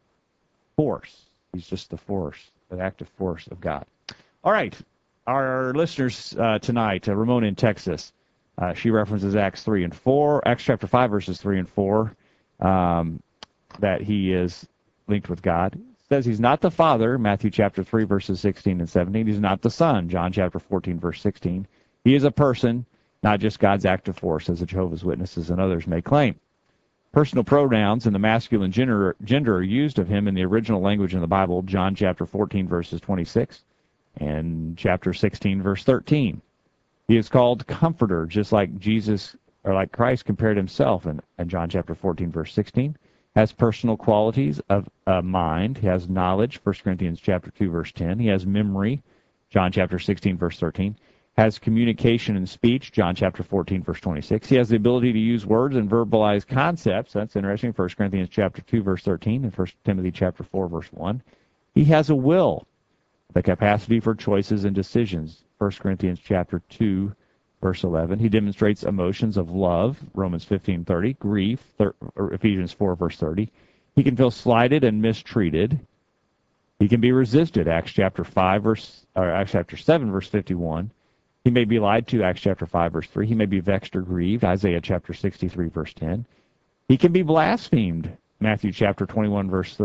force. He's just the force, an active force of God. All right. Our listeners tonight, Ramona in Texas, she references Acts 3 and 4, Acts chapter 5, verses 3 and 4, that he is linked with God. says he's not the Father, Matthew chapter 3, verses 16 and 17. He's not the Son, John chapter 14, verse 16. He is a person, not just God's active force, as the Jehovah's Witnesses and others may claim. Personal pronouns in the masculine gender are used of him in the original language in the Bible, John chapter 14, verses 26, and chapter 16, verse 13. He is called Comforter, just like Jesus, or like Christ compared himself in John chapter 14, verse 16. Has personal qualities of mind. He has knowledge, 1 Corinthians chapter 2, verse 10. He has memory, John chapter 16, verse 13. Has communication and speech, John chapter 14, verse 26. He has the ability to use words and verbalize concepts. That's interesting, 1 Corinthians chapter 2, verse 13, and 1 Timothy chapter 4, verse 1. He has a will, the capacity for choices and decisions, 1 Corinthians chapter 2, verse 11. He demonstrates emotions of love, Romans 15:30, grief, Ephesians 4, verse 30. He can feel slighted and mistreated. He can be resisted, Acts chapter 7, verse 51. He may be lied to, Acts chapter 5, verse 3. He may be vexed or grieved, Isaiah chapter 63, verse 10. He can be blasphemed, Matthew chapter 12,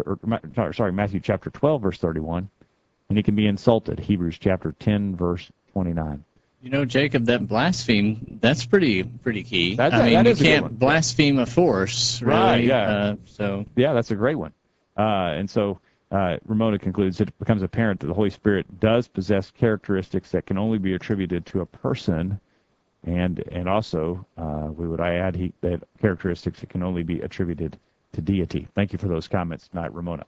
verse 31. And he can be insulted, Hebrews chapter 10, verse 29. You know, Jacob, that blaspheme, that's pretty key. That you is a good can't one. blaspheme a force, really. Right, yeah. Yeah, that's a great one. And so Ramona concludes, it becomes apparent that the Holy Spirit does possess characteristics that can only be attributed to a person, and also we would add that characteristics that can only be attributed to deity. Thank you for those comments tonight, Ramona.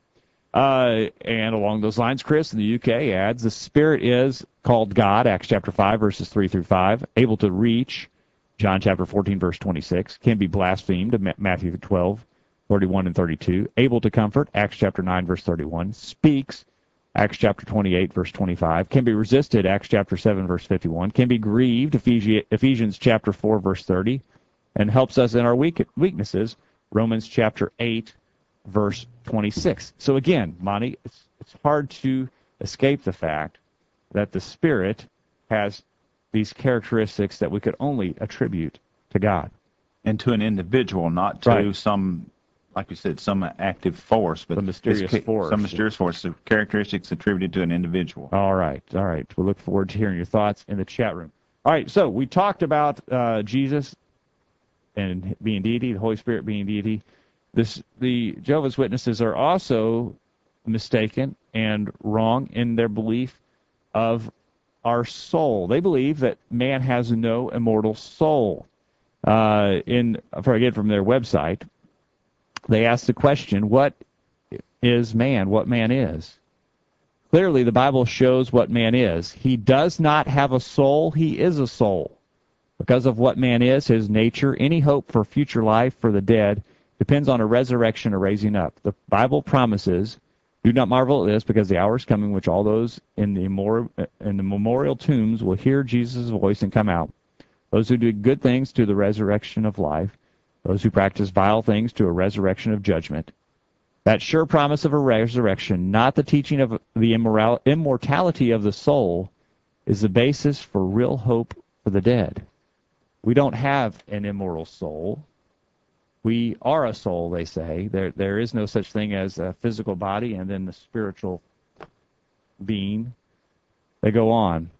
And along those lines, Chris in the UK adds, the Spirit is called God, Acts chapter 5, verses 3 through 5, able to reach, John chapter 14, verse 26, can be blasphemed, Matthew 12, 31 and 32, able to comfort, Acts chapter 9, verse 31, speaks, Acts chapter 28, verse 25, can be resisted, Acts chapter 7, verse 51, can be grieved, Ephesians chapter 4, verse 30, and helps us in our weaknesses, Romans chapter 8, verse 26. So again, Monty, it's hard to escape the fact that the Spirit has these characteristics that we could only attribute to God. And to an individual, not to some, like you said, some active force, but some mysterious force. Some mysterious force, so characteristics attributed to an individual. All right. We look forward to hearing your thoughts in the chat room. All right, so we talked about Jesus and being deity, the Holy Spirit being deity. The Jehovah's Witnesses are also mistaken and wrong in their belief of our soul. They believe that man has no immortal soul. From their website, they ask the question, what is man? What man is? Clearly, the Bible shows what man is. He does not have a soul. He is a soul. Because of what man is, his nature, any hope for future life for the dead depends on a resurrection or raising up. The Bible promises, do not marvel at this, because the hour is coming which all those in the memorial tombs will hear Jesus' voice and come out. Those who do good things to the resurrection of life, those who practice vile things to a resurrection of judgment. That sure promise of a resurrection, not the teaching of the immortality of the soul, is the basis for real hope for the dead. We don't have an immortal soul. We are a soul, they say. There is no such thing as a physical body and then the spiritual being. They go on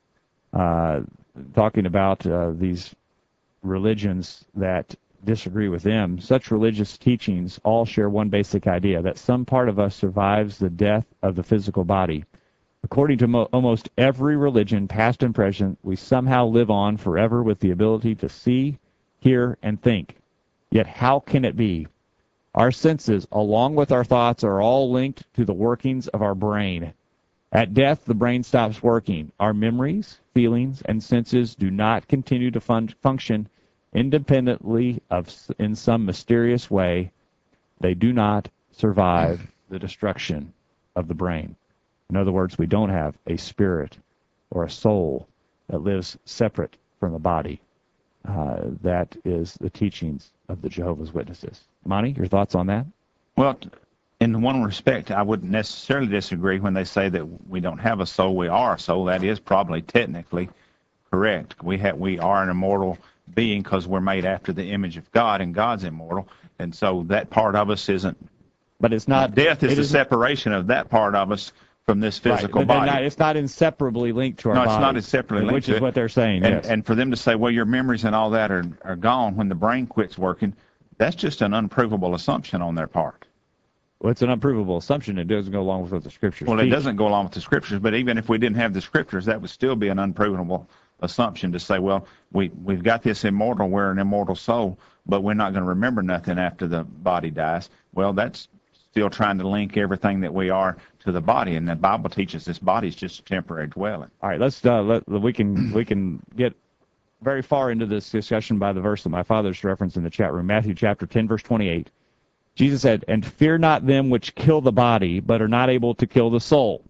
talking about these religions that disagree with them. Such religious teachings all share one basic idea, that some part of us survives the death of the physical body. According to almost every religion, past and present, we somehow live on forever with the ability to see, hear, and think. Yet how can it be? Our senses, along with our thoughts, are all linked to the workings of our brain. At death, the brain stops working. Our memories, feelings, and senses do not continue to function independently in some mysterious way. They do not survive the destruction of the brain. In other words, we don't have a spirit or a soul that lives separate from the body. That is the teachings of the Jehovah's Witnesses. Monty, your thoughts on that? Well, in one respect, I wouldn't necessarily disagree when they say that we don't have a soul. We are a soul. That is probably technically correct. We are an immortal being because we're made after the image of God, and God's immortal. And so that part of us isn't But it's not. Death is it the isn't- separation of that part of us from this physical right. They're body. not- it's not inseparably linked to our No, bodies. it's not inseparably linked which to is it. what they're saying. And, yes. and for them to say, well, your memories and all that are gone when the brain quits working, that's just an unprovable assumption on their part. Well, it's an unprovable assumption. It doesn't go along with what the scriptures Well, it teach. doesn't go along with the scriptures, but even if we didn't have the scriptures, that would still be an unprovable assumption to say, well, we've got this immortal, we're an immortal soul, but we're not going to remember nothing after the body dies. Well, that's still trying to link everything that we are to the body, and the Bible teaches this body is just a temporary dwelling. All right, we can get very far into this discussion by the verse that my father's referenced in the chat room, Matthew chapter 10, verse 28. Jesus said, "And fear not them which kill the body, but are not able to kill the soul.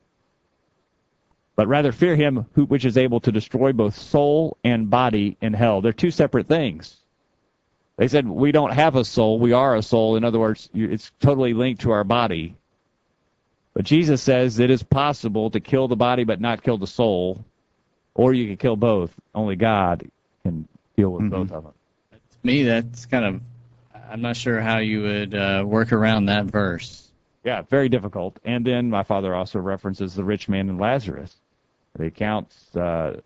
But rather fear him which is able to destroy both soul and body in hell." They're two separate things. They said, we don't have a soul, we are a soul. In other words, it's totally linked to our body. But Jesus says it is possible to kill the body but not kill the soul, or you can kill both. Only God can deal with both of them. To me, that's kind of, I'm not sure how you would work around that verse. Yeah, very difficult. And then my father also references the rich man and Lazarus. The accounts, that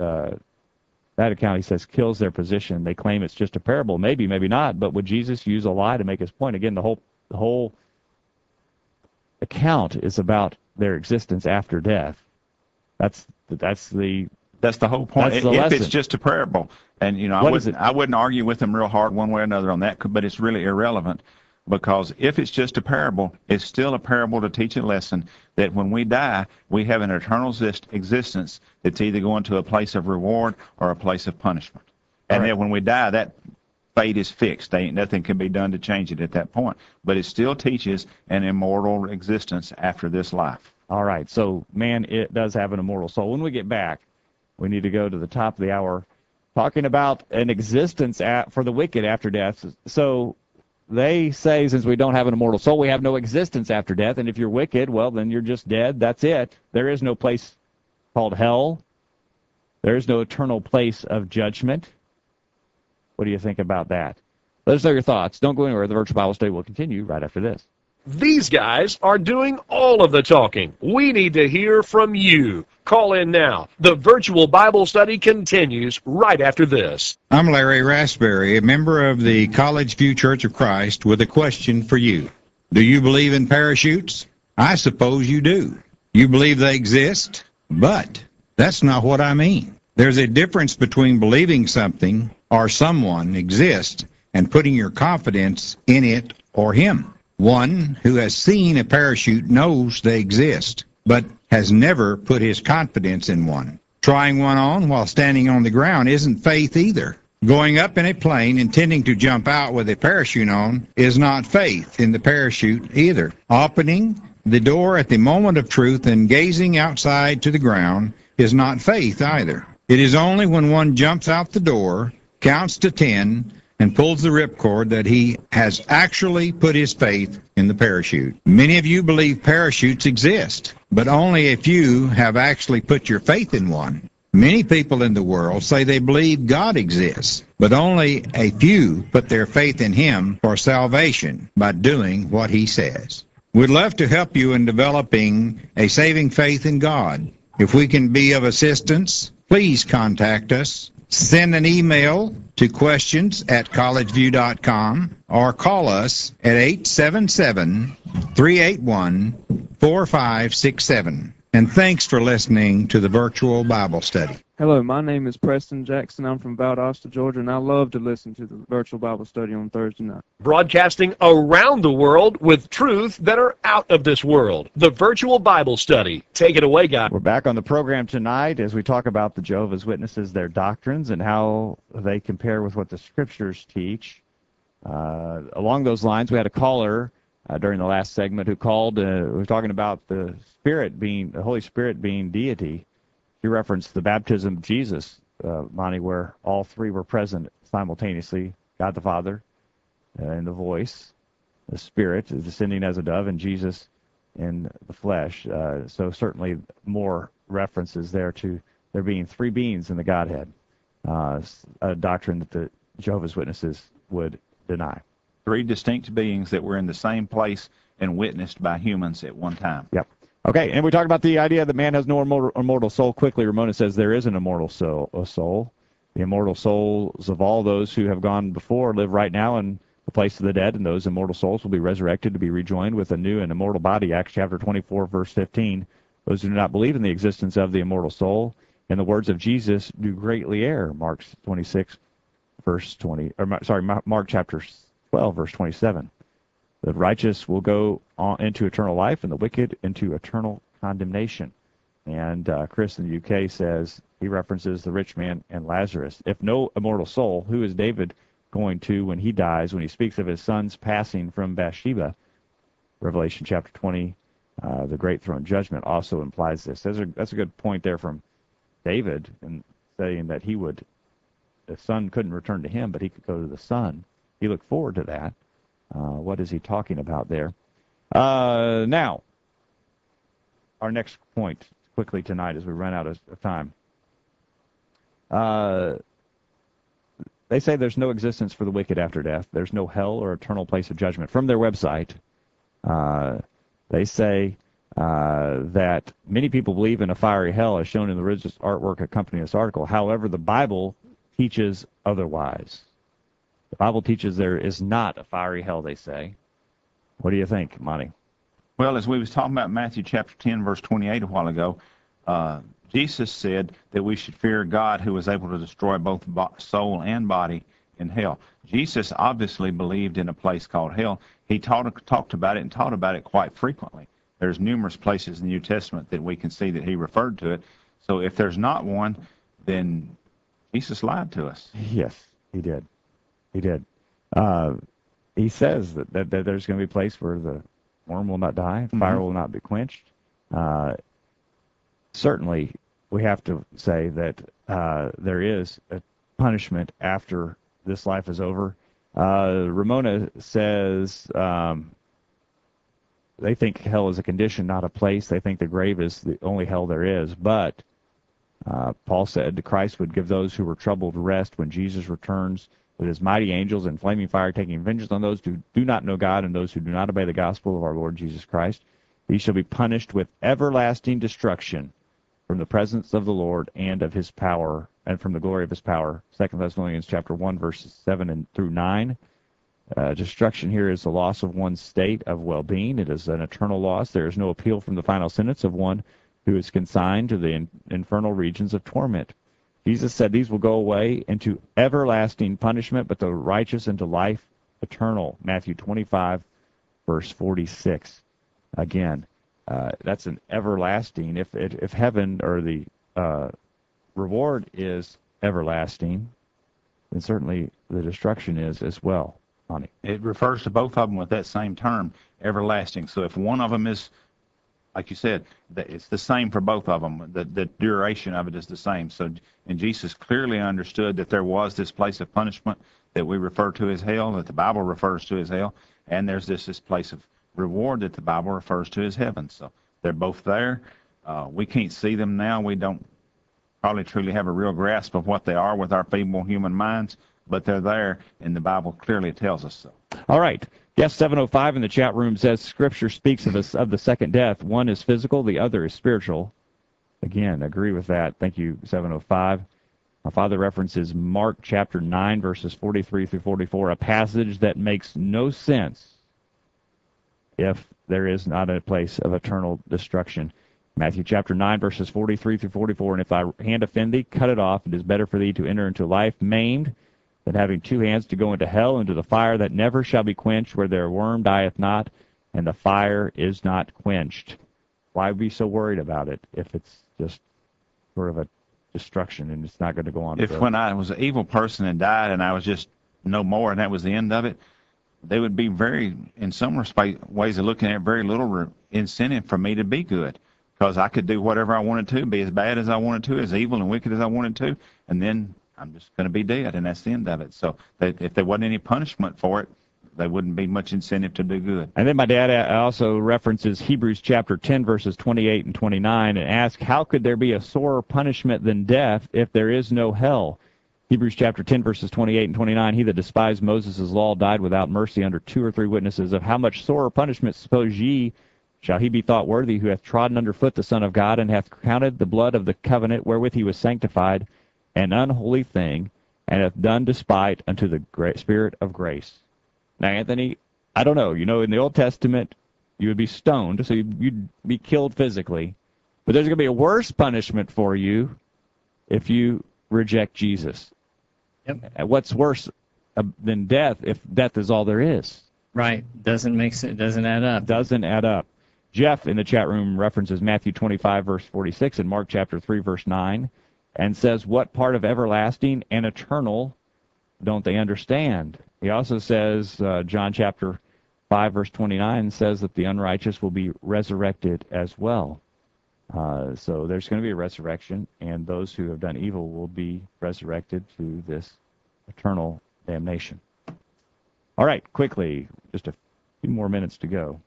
account, he says, kills their position. They claim it's just a parable. Maybe, maybe not. But would Jesus use a lie to make his point? Again, the whole account is about their existence after death. That's the whole point. That's the If lesson. it's just a parable, and I wouldn't argue with them real hard one way or another on that, but it's really irrelevant, because if it's just a parable, it's still a parable to teach a lesson that when we die, we have an eternal existence that's either going to a place of reward or a place of punishment. And then when we die, that fate is fixed. Nothing can be done to change it at that point. But it still teaches an immortal existence after this life. All right. So, man, it does have an immortal soul. When we get back, we need to go to the top of the hour talking about an existence for the wicked after death. So they say, since we don't have an immortal soul, we have no existence after death. And if you're wicked, well, then you're just dead. That's it. There is no place called hell. There is no eternal place of judgment. What do you think about that? Let us know your thoughts. Don't go anywhere. The Virtual Bible Study will continue right after this. These guys are doing all of the talking. We need to hear from you. Call in now. The Virtual Bible Study continues right after this. I'm Larry Raspberry, a member of the College View Church of Christ, with a question for you. Do you believe in parachutes? I suppose you do. You believe they exist? But that's not what I mean. There's a difference between believing something or someone exists and putting your confidence in it or him. One who has seen a parachute knows they exist, but has never put his confidence in one. Trying one on while standing on the ground isn't faith either. Going up in a plane intending to jump out with a parachute on is not faith in the parachute either. Opening the door at the moment of truth and gazing outside to the ground is not faith either. It is only when one jumps out the door, counts to 10, and pulls the ripcord that he has actually put his faith in the parachute. Many of you believe parachutes exist, but only a few have actually put your faith in one. Many people in the world say they believe God exists, but only a few put their faith in him for salvation by doing what he says. We'd love to help you in developing a saving faith in God. If we can be of assistance, please contact us. Send an email to questions@collegeview.com or call us at 877-381-4567. And thanks for listening to the Virtual Bible Study. Hello, my name is Preston Jackson. I'm from Valdosta, Georgia, and I love to listen to the Virtual Bible Study on Thursday night. Broadcasting around the world with truths that are out of this world. The Virtual Bible Study. Take it away, guys. We're back on the program tonight as we talk about the Jehovah's Witnesses, their doctrines, and how they compare with what the Scriptures teach. Along those lines, we had a caller during the last segment who called. We were talking about the Holy Spirit being deity. He referenced the baptism of Jesus, Monty, where all three were present simultaneously, God the Father in the voice, the Spirit descending as a dove, and Jesus in the flesh. So certainly more references there to there being three beings in the Godhead, a doctrine that the Jehovah's Witnesses would deny. Three distinct beings that were in the same place and witnessed by humans at one time. Yep. Okay, and we talked about the idea that man has no immortal soul. Quickly, Ramona says there is an immortal soul. The immortal souls of all those who have gone before live right now in the place of the dead, and those immortal souls will be resurrected to be rejoined with a new and immortal body. Acts chapter 24, verse 15. Those who do not believe in the existence of the immortal soul, in the words of Jesus, do greatly err. Mark 26, verse 20. Mark chapter 12, verse 27. The righteous will go on into eternal life, and the wicked into eternal condemnation. And Chris in the UK says, he references the rich man and Lazarus. If no immortal soul, who is David going to when he dies, when he speaks of his son's passing from Bathsheba? Revelation chapter 20, the great throne judgment also implies this. That's a good point there from David, in saying that the son couldn't return to him, but he could go to the son. He looked forward to that. What is he talking about there? Now, our next point quickly tonight as we run out of time. They say there's no existence for the wicked after death. There's no hell or eternal place of judgment. From their website, they say that many people believe in a fiery hell, as shown in the religious artwork accompanying this article. However, the Bible teaches otherwise. The Bible teaches there is not a fiery hell, they say. What do you think, Monty? Well, as we was talking about Matthew chapter 10, verse 28 a while ago, Jesus said that we should fear God, who was able to destroy both soul and body in hell. Jesus obviously believed in a place called hell. He talked about it and taught about it quite frequently. There's numerous places in the New Testament that we can see that he referred to it. So if there's not one, then Jesus lied to us. Yes, he did. He did. He says that there's going to be a place where the worm will not die, fire will not be quenched. Certainly, we have to say that there is a punishment after this life is over. Ramona says they think hell is a condition, not a place. They think the grave is the only hell there is. But Paul said Christ would give those who were troubled rest when Jesus returns with his mighty angels in flaming fire, taking vengeance on those who do not know God and those who do not obey the gospel of our Lord Jesus Christ. These shall be punished with everlasting destruction from the presence of the Lord and of his power, and from the glory of his power. 2 Thessalonians chapter 1, verses 7 through 9. Destruction here is the loss of one's state of well-being. It is an eternal loss. There is no appeal from the final sentence of one who is consigned to the infernal regions of torment. Jesus said these will go away into everlasting punishment, but the righteous into life eternal. Matthew 25, verse 46. Again, that's an everlasting. If heaven or the reward is everlasting, then certainly the destruction is as well. Honey. It refers to both of them with that same term, everlasting. So if one of them is, like you said, it's the same for both of them. The duration of it is the same. So, and Jesus clearly understood that there was this place of punishment that we refer to as hell, that the Bible refers to as hell, and there's this place of reward that the Bible refers to as heaven. So they're both there. We can't see them now. We don't probably truly have a real grasp of what they are with our feeble human minds, but they're there, and the Bible clearly tells us so. All right. Guest 705 in the chat room says Scripture speaks of the second death. One is physical, the other is spiritual. Again, agree with that. Thank you, 705. My father references Mark chapter 9, verses 43 through 44, a passage that makes no sense if there is not a place of eternal destruction. Matthew chapter 9, verses 43 through 44, and if thy hand offend thee, cut it off. It is better for thee to enter into life maimed than having two hands to go into hell, into the fire that never shall be quenched, where their worm dieth not, and the fire is not quenched. Why be so worried about it if it's just sort of a destruction and it's not going to go on? If when I was an evil person and died and I was just no more and that was the end of it, they would be very, in some ways of looking at, very little incentive for me to be good, because I could do whatever I wanted to, be as bad as I wanted to, as evil and wicked as I wanted to, and then I'm just going to be dead, and that's the end of it. So if there wasn't any punishment for it, there wouldn't be much incentive to do good. And then my dad also references Hebrews chapter 10, verses 28 and 29, and asks, how could there be a sorer punishment than death if there is no hell? Hebrews chapter 10, verses 28 and 29, he that despised Moses' law died without mercy under 2 or 3 witnesses. Of how much sorer punishment suppose ye shall he be thought worthy, who hath trodden under foot the Son of God, and hath counted the blood of the covenant wherewith he was sanctified an unholy thing, and hath done despite unto the Spirit of grace. Now, Anthony, I don't know. You know, in the Old Testament, you would be stoned, so you'd be killed physically. But there's going to be a worse punishment for you if you reject Jesus. Yep. And what's worse than death if death is all there is? Right. Doesn't make sense. Doesn't add up. Doesn't add up. Jeff in the chat room references Matthew 25, verse 46, and Mark chapter 3, verse 9, and says, what part of everlasting and eternal don't they understand? He also says, John chapter 5, verse 29, says that the unrighteous will be resurrected as well. So there's going to be a resurrection, and those who have done evil will be resurrected to this eternal damnation. All right, quickly, just a few more minutes to go.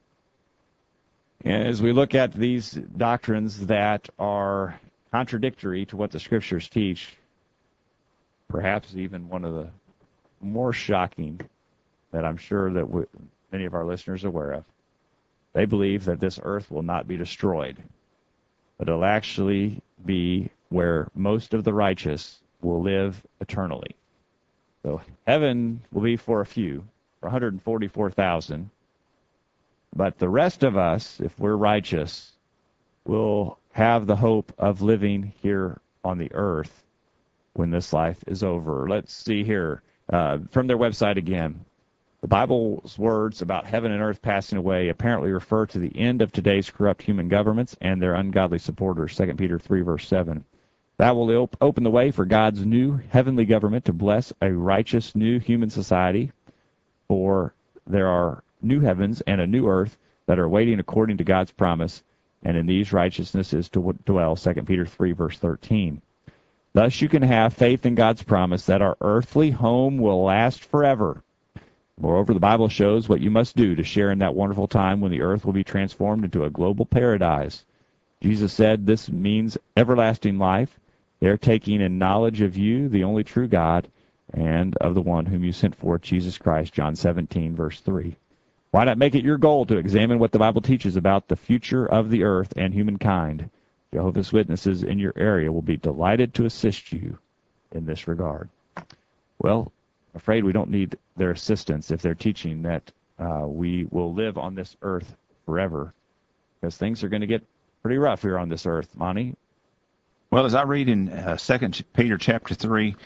As we look at these doctrines that are contradictory to what the Scriptures teach, perhaps even one of the more shocking that I'm sure that many of our listeners are aware of, they believe that this earth will not be destroyed, but it'll actually be where most of the righteous will live eternally. So heaven will be for a few, for 144,000, but the rest of us, if we're righteous, will have the hope of living here on the earth when this life is over. Let's see here from their website again. The Bible's words about heaven and earth passing away apparently refer to the end of today's corrupt human governments and their ungodly supporters, 2 Peter 3, verse 7. That will open the way for God's new heavenly government to bless a righteous new human society, for there are new heavens and a new earth that are waiting according to God's promise, and in these righteousness is to dwell, 2 Peter 3, verse 13. Thus you can have faith in God's promise that our earthly home will last forever. Moreover, the Bible shows what you must do to share in that wonderful time when the earth will be transformed into a global paradise. Jesus said this means everlasting life. They're taking in knowledge of you, the only true God, and of the one whom you sent forth, Jesus Christ, John 17, verse 3. Why not make it your goal to examine what the Bible teaches about the future of the earth and humankind? Jehovah's Witnesses in your area will be delighted to assist you in this regard. Well, I'm afraid we don't need their assistance if they're teaching that we will live on this earth forever, because things are going to get pretty rough here on this earth. Monty? Well, as I read in 2 Peter chapter 3,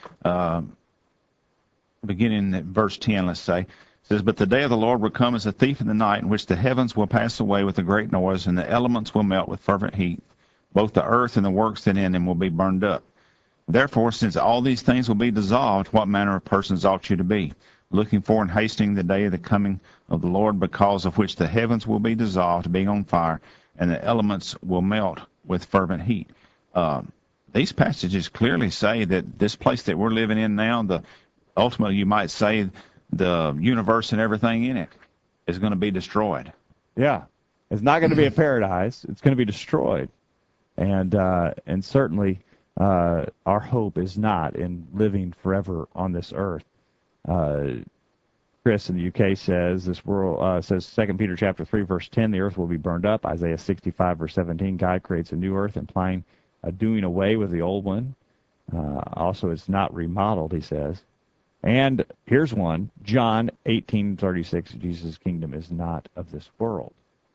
beginning at verse 10, let's say, it says, but the day of the Lord will come as a thief in the night, in which the heavens will pass away with a great noise, and the elements will melt with fervent heat. Both the earth and the works that in them will be burned up. Therefore, since all these things will be dissolved, what manner of persons ought you to be, looking for and hastening the day of the coming of the Lord, because of which the heavens will be dissolved, being on fire, and the elements will melt with fervent heat. These passages clearly say that this place that we're living in now, ultimately you might say the universe and everything in it is going to be destroyed. Yeah. It's not going to be a paradise. It's going to be destroyed. And certainly our hope is not in living forever on this earth. Chris in the UK says this world says 2 Peter chapter 3 verse 10, the earth will be burned up. Isaiah 65 verse 17, God creates a new earth, implying a doing away with the old one. Also, it's not remodeled, he says. And here's one, John 18:36, Jesus' kingdom is not of this world.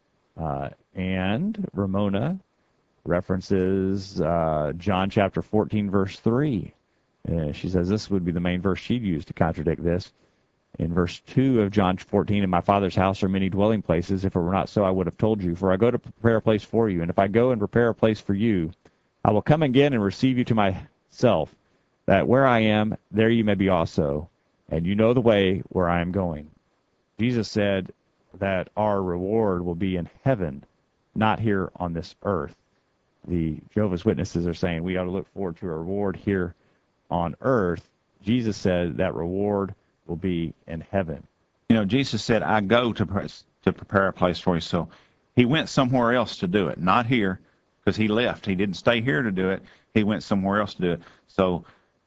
And Ramona references John chapter 14, verse 3. She says this would be the main verse she'd use to contradict this. In verse 2 of John 14, in my Father's house are many dwelling places. If it were not so, I would have told you. For I go to prepare a place for you. And if I go and prepare a place for you, I will come again and receive you to myself, that where I am, there you may be also. And you know the way where I am going. Jesus said that our reward will be in heaven, not here on this earth. The Jehovah's Witnesses are saying we ought to look forward to a reward here on earth. Jesus said that reward will be in heaven. You know, Jesus said, I go to prepare a place for you. So he went somewhere else to do it, not here, because he left. He didn't stay here to do it. He went somewhere else to do it. So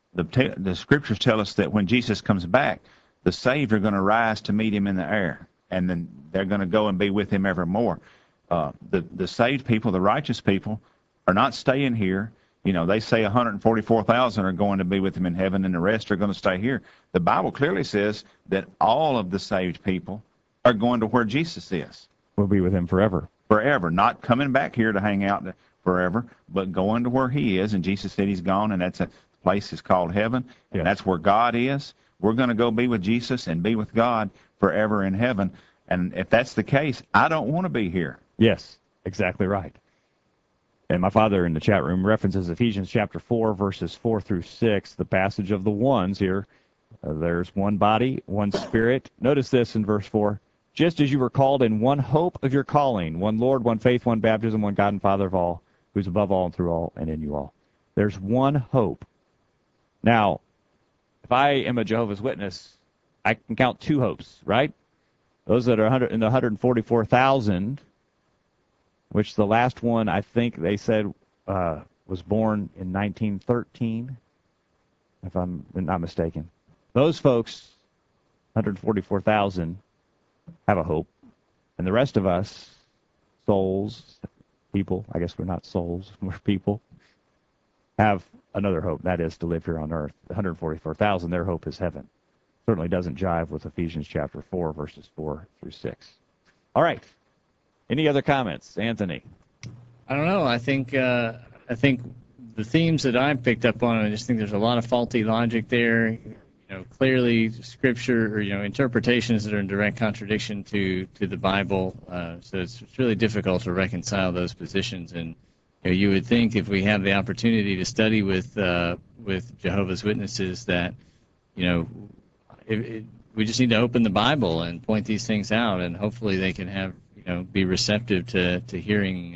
the scriptures tell us that when Jesus comes back, the saved are going to rise to meet him in the air, and then they're going to go and be with him evermore. The saved people, the righteous people, are not staying here. You know, they say 144,000 are going to be with him in heaven, and the rest are going to stay here. The Bible clearly says that all of the saved people are going to where Jesus is. We'll be with him forever. Forever, not coming back here to hang out forever, but going to where he is. And Jesus said he's gone, and that's a place is called heaven, and that's where God is. We're going to go be with Jesus and be with God forever in heaven. And if that's the case, I don't want to be here. Yes, exactly right. And my father in the chat room references Ephesians chapter 4, verses 4 through 6, the passage of the ones here. There's one body, one spirit. Notice this in verse 4. Just as you were called in one hope of your calling, one Lord, one faith, one baptism, one God and Father of all, who's above all and through all and in you all. There's one hope. Now, if I am a Jehovah's Witness, I can count two hopes, right? Those that are in the 144,000, which the last one, I think they said, was born in 1913, if I'm not mistaken. Those folks, 144,000, have a hope. And the rest of us, souls, people, I guess we're not souls, we're people, have another hope. That is to live here on earth. 144,000, their hope is heaven. Certainly doesn't jive with Ephesians chapter 4, verses 4 through 6. All right. Any other comments? Anthony? I don't know. I think the themes that I've picked up on, I just think there's a lot of faulty logic there. You know, clearly Scripture or interpretations that are in direct contradiction to the Bible. So it's really difficult to reconcile those positions. And you would think if we have the opportunity to study with Jehovah's Witnesses that we just need to open the Bible and point these things out, and hopefully they can have be receptive to hearing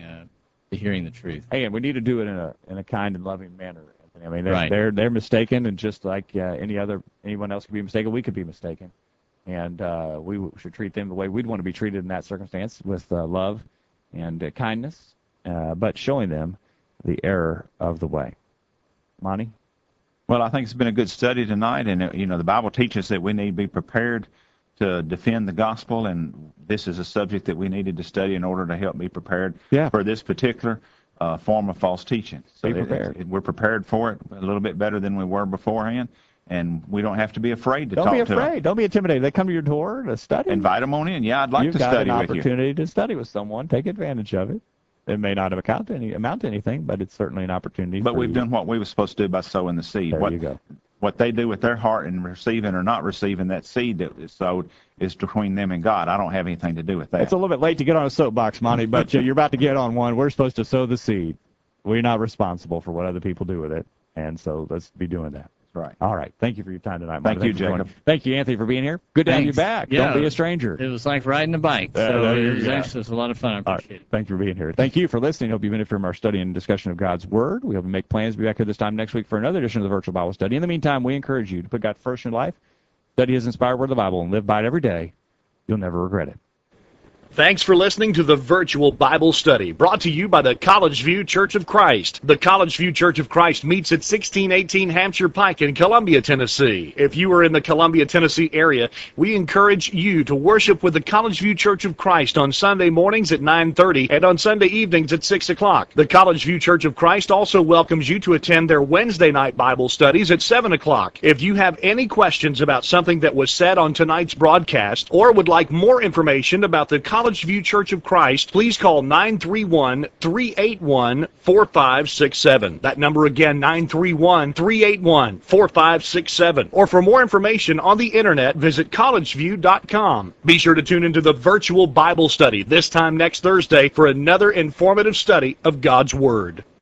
the truth. Hey, and we need to do it in a kind and loving manner. I mean, Right. they're mistaken, and just like anyone else could be mistaken, we could be mistaken, and we should treat them the way we'd want to be treated in that circumstance, with love and kindness, but showing them the error of the way. Monty? Well, I think it's been a good study tonight, and the Bible teaches that we need to be prepared to defend the gospel, and this is a subject that we needed to study in order to help be prepared for this particular form of false teaching. So Be prepared. we're prepared for it a little bit better than we were beforehand, and we don't have to be afraid to Don't talk be to them. afraid. Don't be intimidated. They come to your door to study. Invite them on in. Yeah, I'd like You've to got study an with you. opportunity to study with someone. Take advantage of it. It may not have amount to anything, but it's certainly an opportunity. But for we've you. done what we were supposed to do by sowing the seed. There you go. What they do with their heart in receiving or not receiving that seed that is sowed is between them and God. I don't have anything to do with that. It's a little bit late to get on a soapbox, Monty, but you're about to get on one. We're supposed to sow the seed. We're not responsible for what other people do with it, and so let's be doing that. That's right. All right. Thank you for your time tonight, Monty. Thank you, for joining. Jacob. Thank you, Anthony, for being here. Good to have you Thanks. back. Yeah. Don't be a stranger. It was like riding a bike. There So you it was go. actually a lot of fun. I All right. appreciate it. Thank you for being here. Thank you for listening. Hope you benefited from our study and discussion of God's Word. We hope to make plans to be back here this time next week for another edition of the Virtual Bible Study. In the meantime, we encourage you to put God first in your life, study His inspired Word of the Bible, and live by it every day. You'll never regret it. Thanks for listening to the Virtual Bible Study, brought to you by the College View Church of Christ. The College View Church of Christ meets at 1618 Hampshire Pike in Columbia, Tennessee. If you are in the Columbia, Tennessee area, we encourage you to worship with the College View Church of Christ on Sunday mornings at 9:30 and on Sunday evenings at 6 o'clock. The College View Church of Christ also welcomes you to attend their Wednesday night Bible studies at 7 o'clock. If you have any questions about something that was said on tonight's broadcast or would like more information about the College View Church of Christ, please call 931-381-4567. That number again, 931-381-4567. Or for more information on the internet, visit collegeview.com. Be sure to tune into the Virtual Bible Study this time next Thursday for another informative study of God's Word.